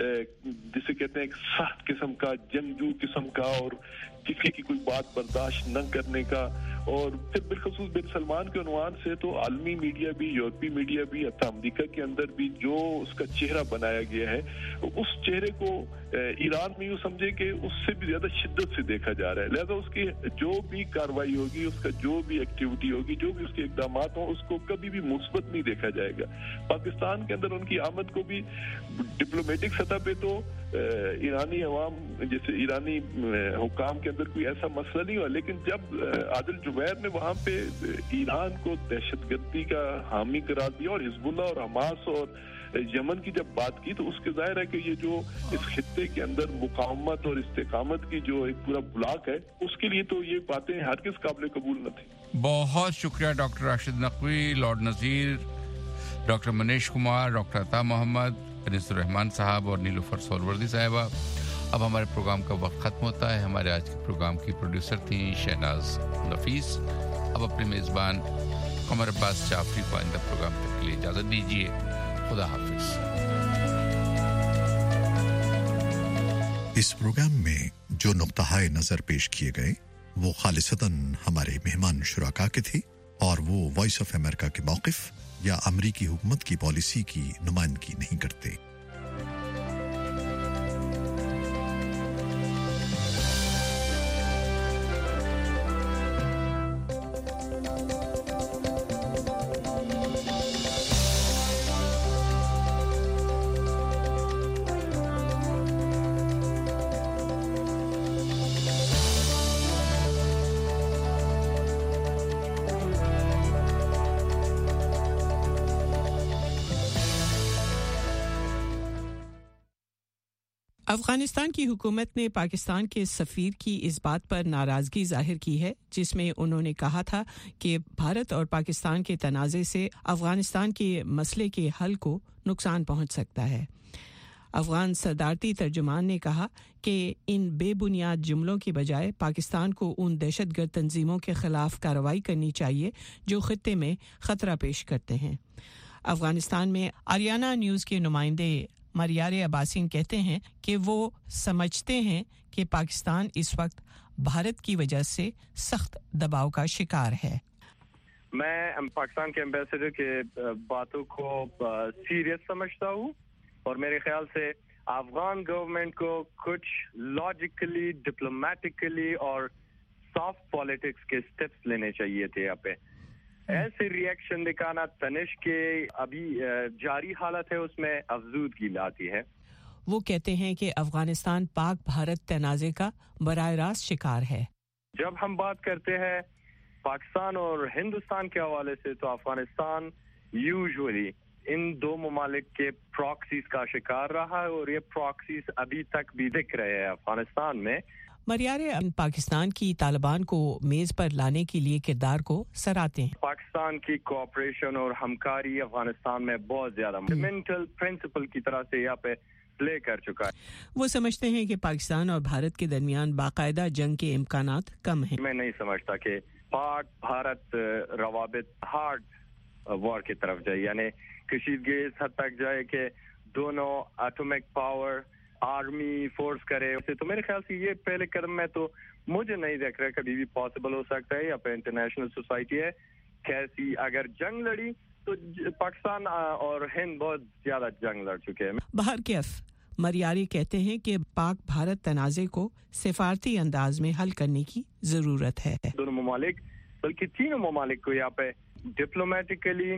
जिसे कहते हैं एक सख्त किस्म का, जंगजू किस्म का, और किसी की कोई बात बर्दाश्त न करने का, और फिर बिलखसूस बिन सलमान के उन्वान से तो आलमी मीडिया भी, यूरोपीय मीडिया भी, हत्ता अमरीका के अंदर भी जो उसका चेहरा बनाया गया है, उस चेहरे को ईरान में यूँ समझे कि उससे भी ज्यादा शिद्दत से देखा जा रहा है। लिहाजा उसकी जो भी कार्रवाई होगी, उसका जो भी एक्टिविटी होगी, जो भी उसके इकदाम हो, उसको कभी भी मुस्बत नहीं देखा जाएगा। पाकिस्तान के अंदर उनकी आमद को भी डिप्लोमेटिक सतह पे तो ईरानी अवाम जैसे ईरानी हुकाम के अंदर कोई ऐसा मसला नहीं हुआ, लेकिन जब आदिल जुबैर ने वहाँ पे ईरान को दहशतगर्दी का हामी करार दिया और हिजबुल्लाह और हमास और यमन की जब बात की, तो उसके जाहिर है कि ये जो इस खित्ते के अंदर मुकावमत और इस्तेकामत की जो एक पूरा ब्लॉक है, उसके लिए तो ये बातें हरगिज़ काबिल कबूल न थी। बहुत शुक्रिया doctor Rashid Naqvi, lord Nazir, doctor Manish Kumar, doctor Ata Mohammad, Anisur Rahman साहब और नीलूफर सोलवर्दी साहिबा। اب ہمارے پروگرام کا وقت ختم ہوتا ہے. ہمارے آج کے پروگرام کی پروڈیوسر تھی شہناز نفیس. اب اپنے میزبان قمر عباس جعفری کو آئندہ پروگرام تک کے لیے اجازت دیجیے. خدا حافظ. اس پروگرام میں جو نقطہ نظر پیش کیے گئے وہ خالصتاً ہمارے مہمان شرکا کے تھے اور وہ وائس آف امریکہ کے موقف یا امریکی حکومت کی پالیسی کی نمائندگی نہیں کرتے. افغانستان کی حکومت نے پاکستان کے سفیر کی اس بات پر ناراضگی ظاہر کی ہے جس میں انہوں نے کہا تھا کہ بھارت اور پاکستان کے تنازع سے افغانستان کے مسئلے کے حل کو نقصان پہنچ سکتا ہے. افغان صدارتی ترجمان نے کہا کہ ان بے بنیاد جملوں کی بجائے پاکستان کو ان دہشت گرد تنظیموں کے خلاف کارروائی کرنی چاہیے جو خطے میں خطرہ پیش کرتے ہیں. افغانستان میں آریانہ نیوز کے نمائندے مریار عباسین کہتے ہیں کہ وہ سمجھتے ہیں کہ پاکستان اس وقت بھارت کی وجہ سے سخت دباؤ کا شکار ہے. میں پاکستان کے ایمبیسڈر کے باتوں کو سیریس سمجھتا ہوں اور میرے خیال سے افغان گورنمنٹ کو کچھ لاجیکلی ڈپلومیٹکلی اور سافٹ پالیٹکس کے سٹیپس لینے چاہیے تھے. یہاں پہ ایسے ریئیکشن دکھانا تنش کے ابھی جاری حالت ہے اس میں افزودگی لاتی ہے. وہ کہتے ہیں کہ افغانستان پاک بھارت تنازع کا براہ راست شکار ہے. جب ہم بات کرتے ہیں پاکستان اور ہندوستان کے حوالے سے تو افغانستان یوزولی ان دو ممالک کے پراکسیز کا شکار رہا ہے اور یہ پراکسیز ابھی تک بھی دکھ رہے ہیں افغانستان میں. مریارے پاکستان کی طالبان کو میز پر لانے کے لیے کردار کو سراہتے ہیں. پاکستان کی کوآپریشن اور ہمکاری افغانستان میں بہت زیادہ فنڈامنٹل پرنسپل کی طرح سے یہاں پہ پلے کر چکا ہے. وہ سمجھتے ہیں کہ پاکستان اور بھارت کے درمیان باقاعدہ جنگ کے امکانات کم ہیں. میں نہیں سمجھتا کہ پاک بھارت روابط ہارڈ وار کی طرف جائے, یعنی کشیدگی اس حد تک جائے کہ دونوں ایٹمک پاور آرمی فورس کرے. تو میرے خیال سے یہ پہلے قدم میں تو مجھے نہیں دیکھ رہا کبھی بھی پاسبل ہو سکتا ہے. یا پہ انٹرنیشنل سوسائٹی ہے کیسی اگر جنگ لڑی تو پاکستان اور ہند بہت زیادہ جنگ لڑ چکے ہیں. باہر کیف مریاری کہتے ہیں کہ پاک بھارت تنازع کو سفارتی انداز میں حل کرنے کی ضرورت ہے. دونوں ممالک بلکہ تینوں ممالک کو یہاں پہ ڈپلومیٹکلی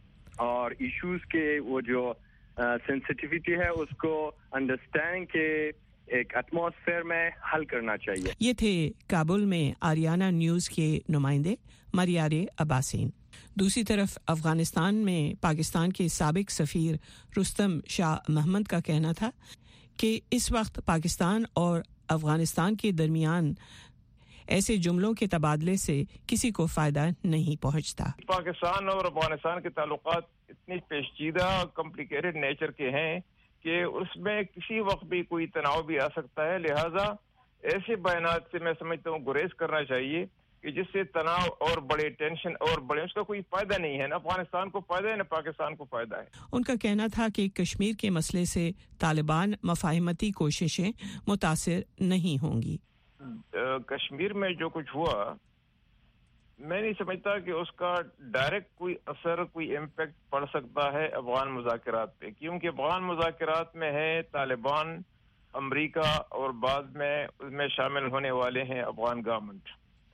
اور ایشوز کے وہ جو سینسٹیوٹی ہے اس کو انڈرسٹینڈ کے ایک ایٹماسفیئر میں حل کرنا چاہیے. یہ تھے کابل میں آریانہ نیوز کے نمائندے مریار عباسین. دوسری طرف افغانستان میں پاکستان کے سابق سفیر رستم شاہ محمد کا کہنا تھا کہ اس وقت پاکستان اور افغانستان کے درمیان ایسے جملوں کے تبادلے سے کسی کو فائدہ نہیں پہنچتا. پاکستان اور افغانستان کے تعلقات اتنی پیچیدہ کمپلیکیٹڈ نیچر کے ہیں کہ اس میں کسی وقت بھی کوئی تناؤ بھی آ سکتا ہے. لہذا ایسے بیانات سے میں سمجھتا ہوں گریز کرنا چاہیے کہ جس سے تناؤ اور بڑے ٹینشن اور بڑے اس کا کوئی فائدہ نہیں ہے. نہ افغانستان کو فائدہ ہے نہ پاکستان کو فائدہ ہے. ان کا کہنا تھا کہ کشمیر کے مسئلے سے طالبان مفاہمتی کوششیں متاثر نہیں ہوں گی. کشمیر میں جو کچھ ہوا میں نہیں سمجھتا کہ اس کا ڈائریکٹ کوئی اثر کوئی امپیکٹ پڑ سکتا ہے افغان مذاکرات پہ, کیونکہ افغان مذاکرات میں ہے طالبان, امریکہ اور بعد میں اس میں شامل ہونے والے ہیں افغان گورنمنٹ,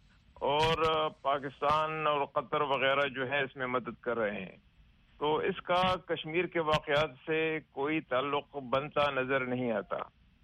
اور پاکستان اور قطر وغیرہ جو ہے اس میں مدد کر رہے ہیں. تو اس کا کشمیر کے واقعات سے کوئی تعلق بنتا نظر نہیں آتا.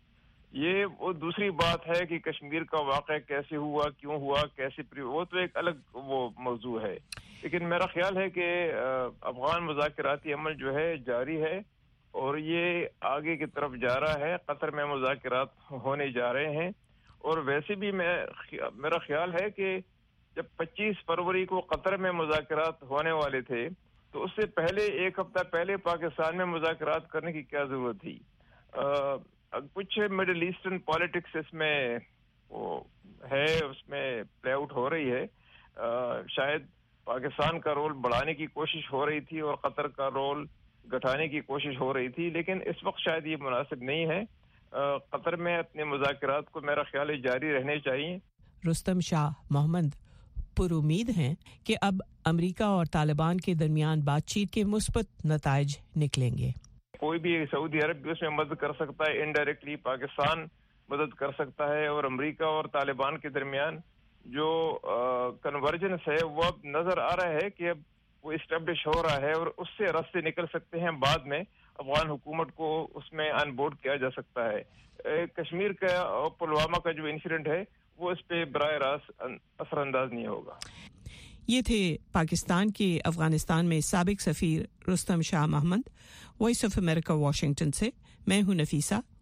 یہ وہ دوسری بات ہے کہ کشمیر کا واقعہ کیسے ہوا, کیوں ہوا, کیسے پری, وہ تو ایک الگ وہ موضوع ہے. لیکن میرا خیال ہے کہ افغان مذاکراتی عمل جو ہے جاری ہے اور یہ آگے کی طرف جا رہا ہے. قطر میں مذاکرات ہونے جا رہے ہیں, اور ویسے بھی میں میرا خیال ہے کہ جب پچیس فروری کو قطر میں مذاکرات ہونے والے تھے تو اس سے پہلے ایک ہفتہ پہلے پاکستان میں مذاکرات کرنے کی کیا ضرورت تھی. कुछ मिडिल ईस्टर्न पॉलिटिक्स इसमें वो है, उसमें प्ले आउट हो रही है. शायद पाकिस्तान का रोल बढ़ाने की कोशिश हो रही थी और कतर का रोल घटाने की कोशिश हो रही थी, लेकिन इस वक्त शायद ये मुनासिब नहीं है. कतर में अपने मुज़ाकरात को मेरा ख्याल है जारी रहने चाहिए. रुस्तम शाह मोहम्मद पुरुमीद हैं कि अब अमेरिका और तालिबान के दरमियान बातचीत के मुस्बत नताइज निकलेंगे. कोई भी सऊदी अरब भी उसमें मदद कर सकता है, इनडायरेक्टली पाकिस्तान मदद कर सकता है, और अमेरिका और तालिबान के दरमियान जो कन्वर्जेंस है वो अब नजर आ रहा है कि अब वो इस्टेब्लिश हो रहा है, और उससे रास्ते निकल सकते हैं. बाद में अफगान हुकूमत को उसमें ऑन बोर्ड किया जा सकता है. कश्मीर का और पुलवामा का जो इंसिडेंट है वो इस पे बराह रास्त असरअंदाज नहीं होगा. ये थे पाकिस्तान के अफगानिस्तान में साबिक सफीर Rustam Shah Mohammad. Voice of America Washington से मैं हूं नफीसा.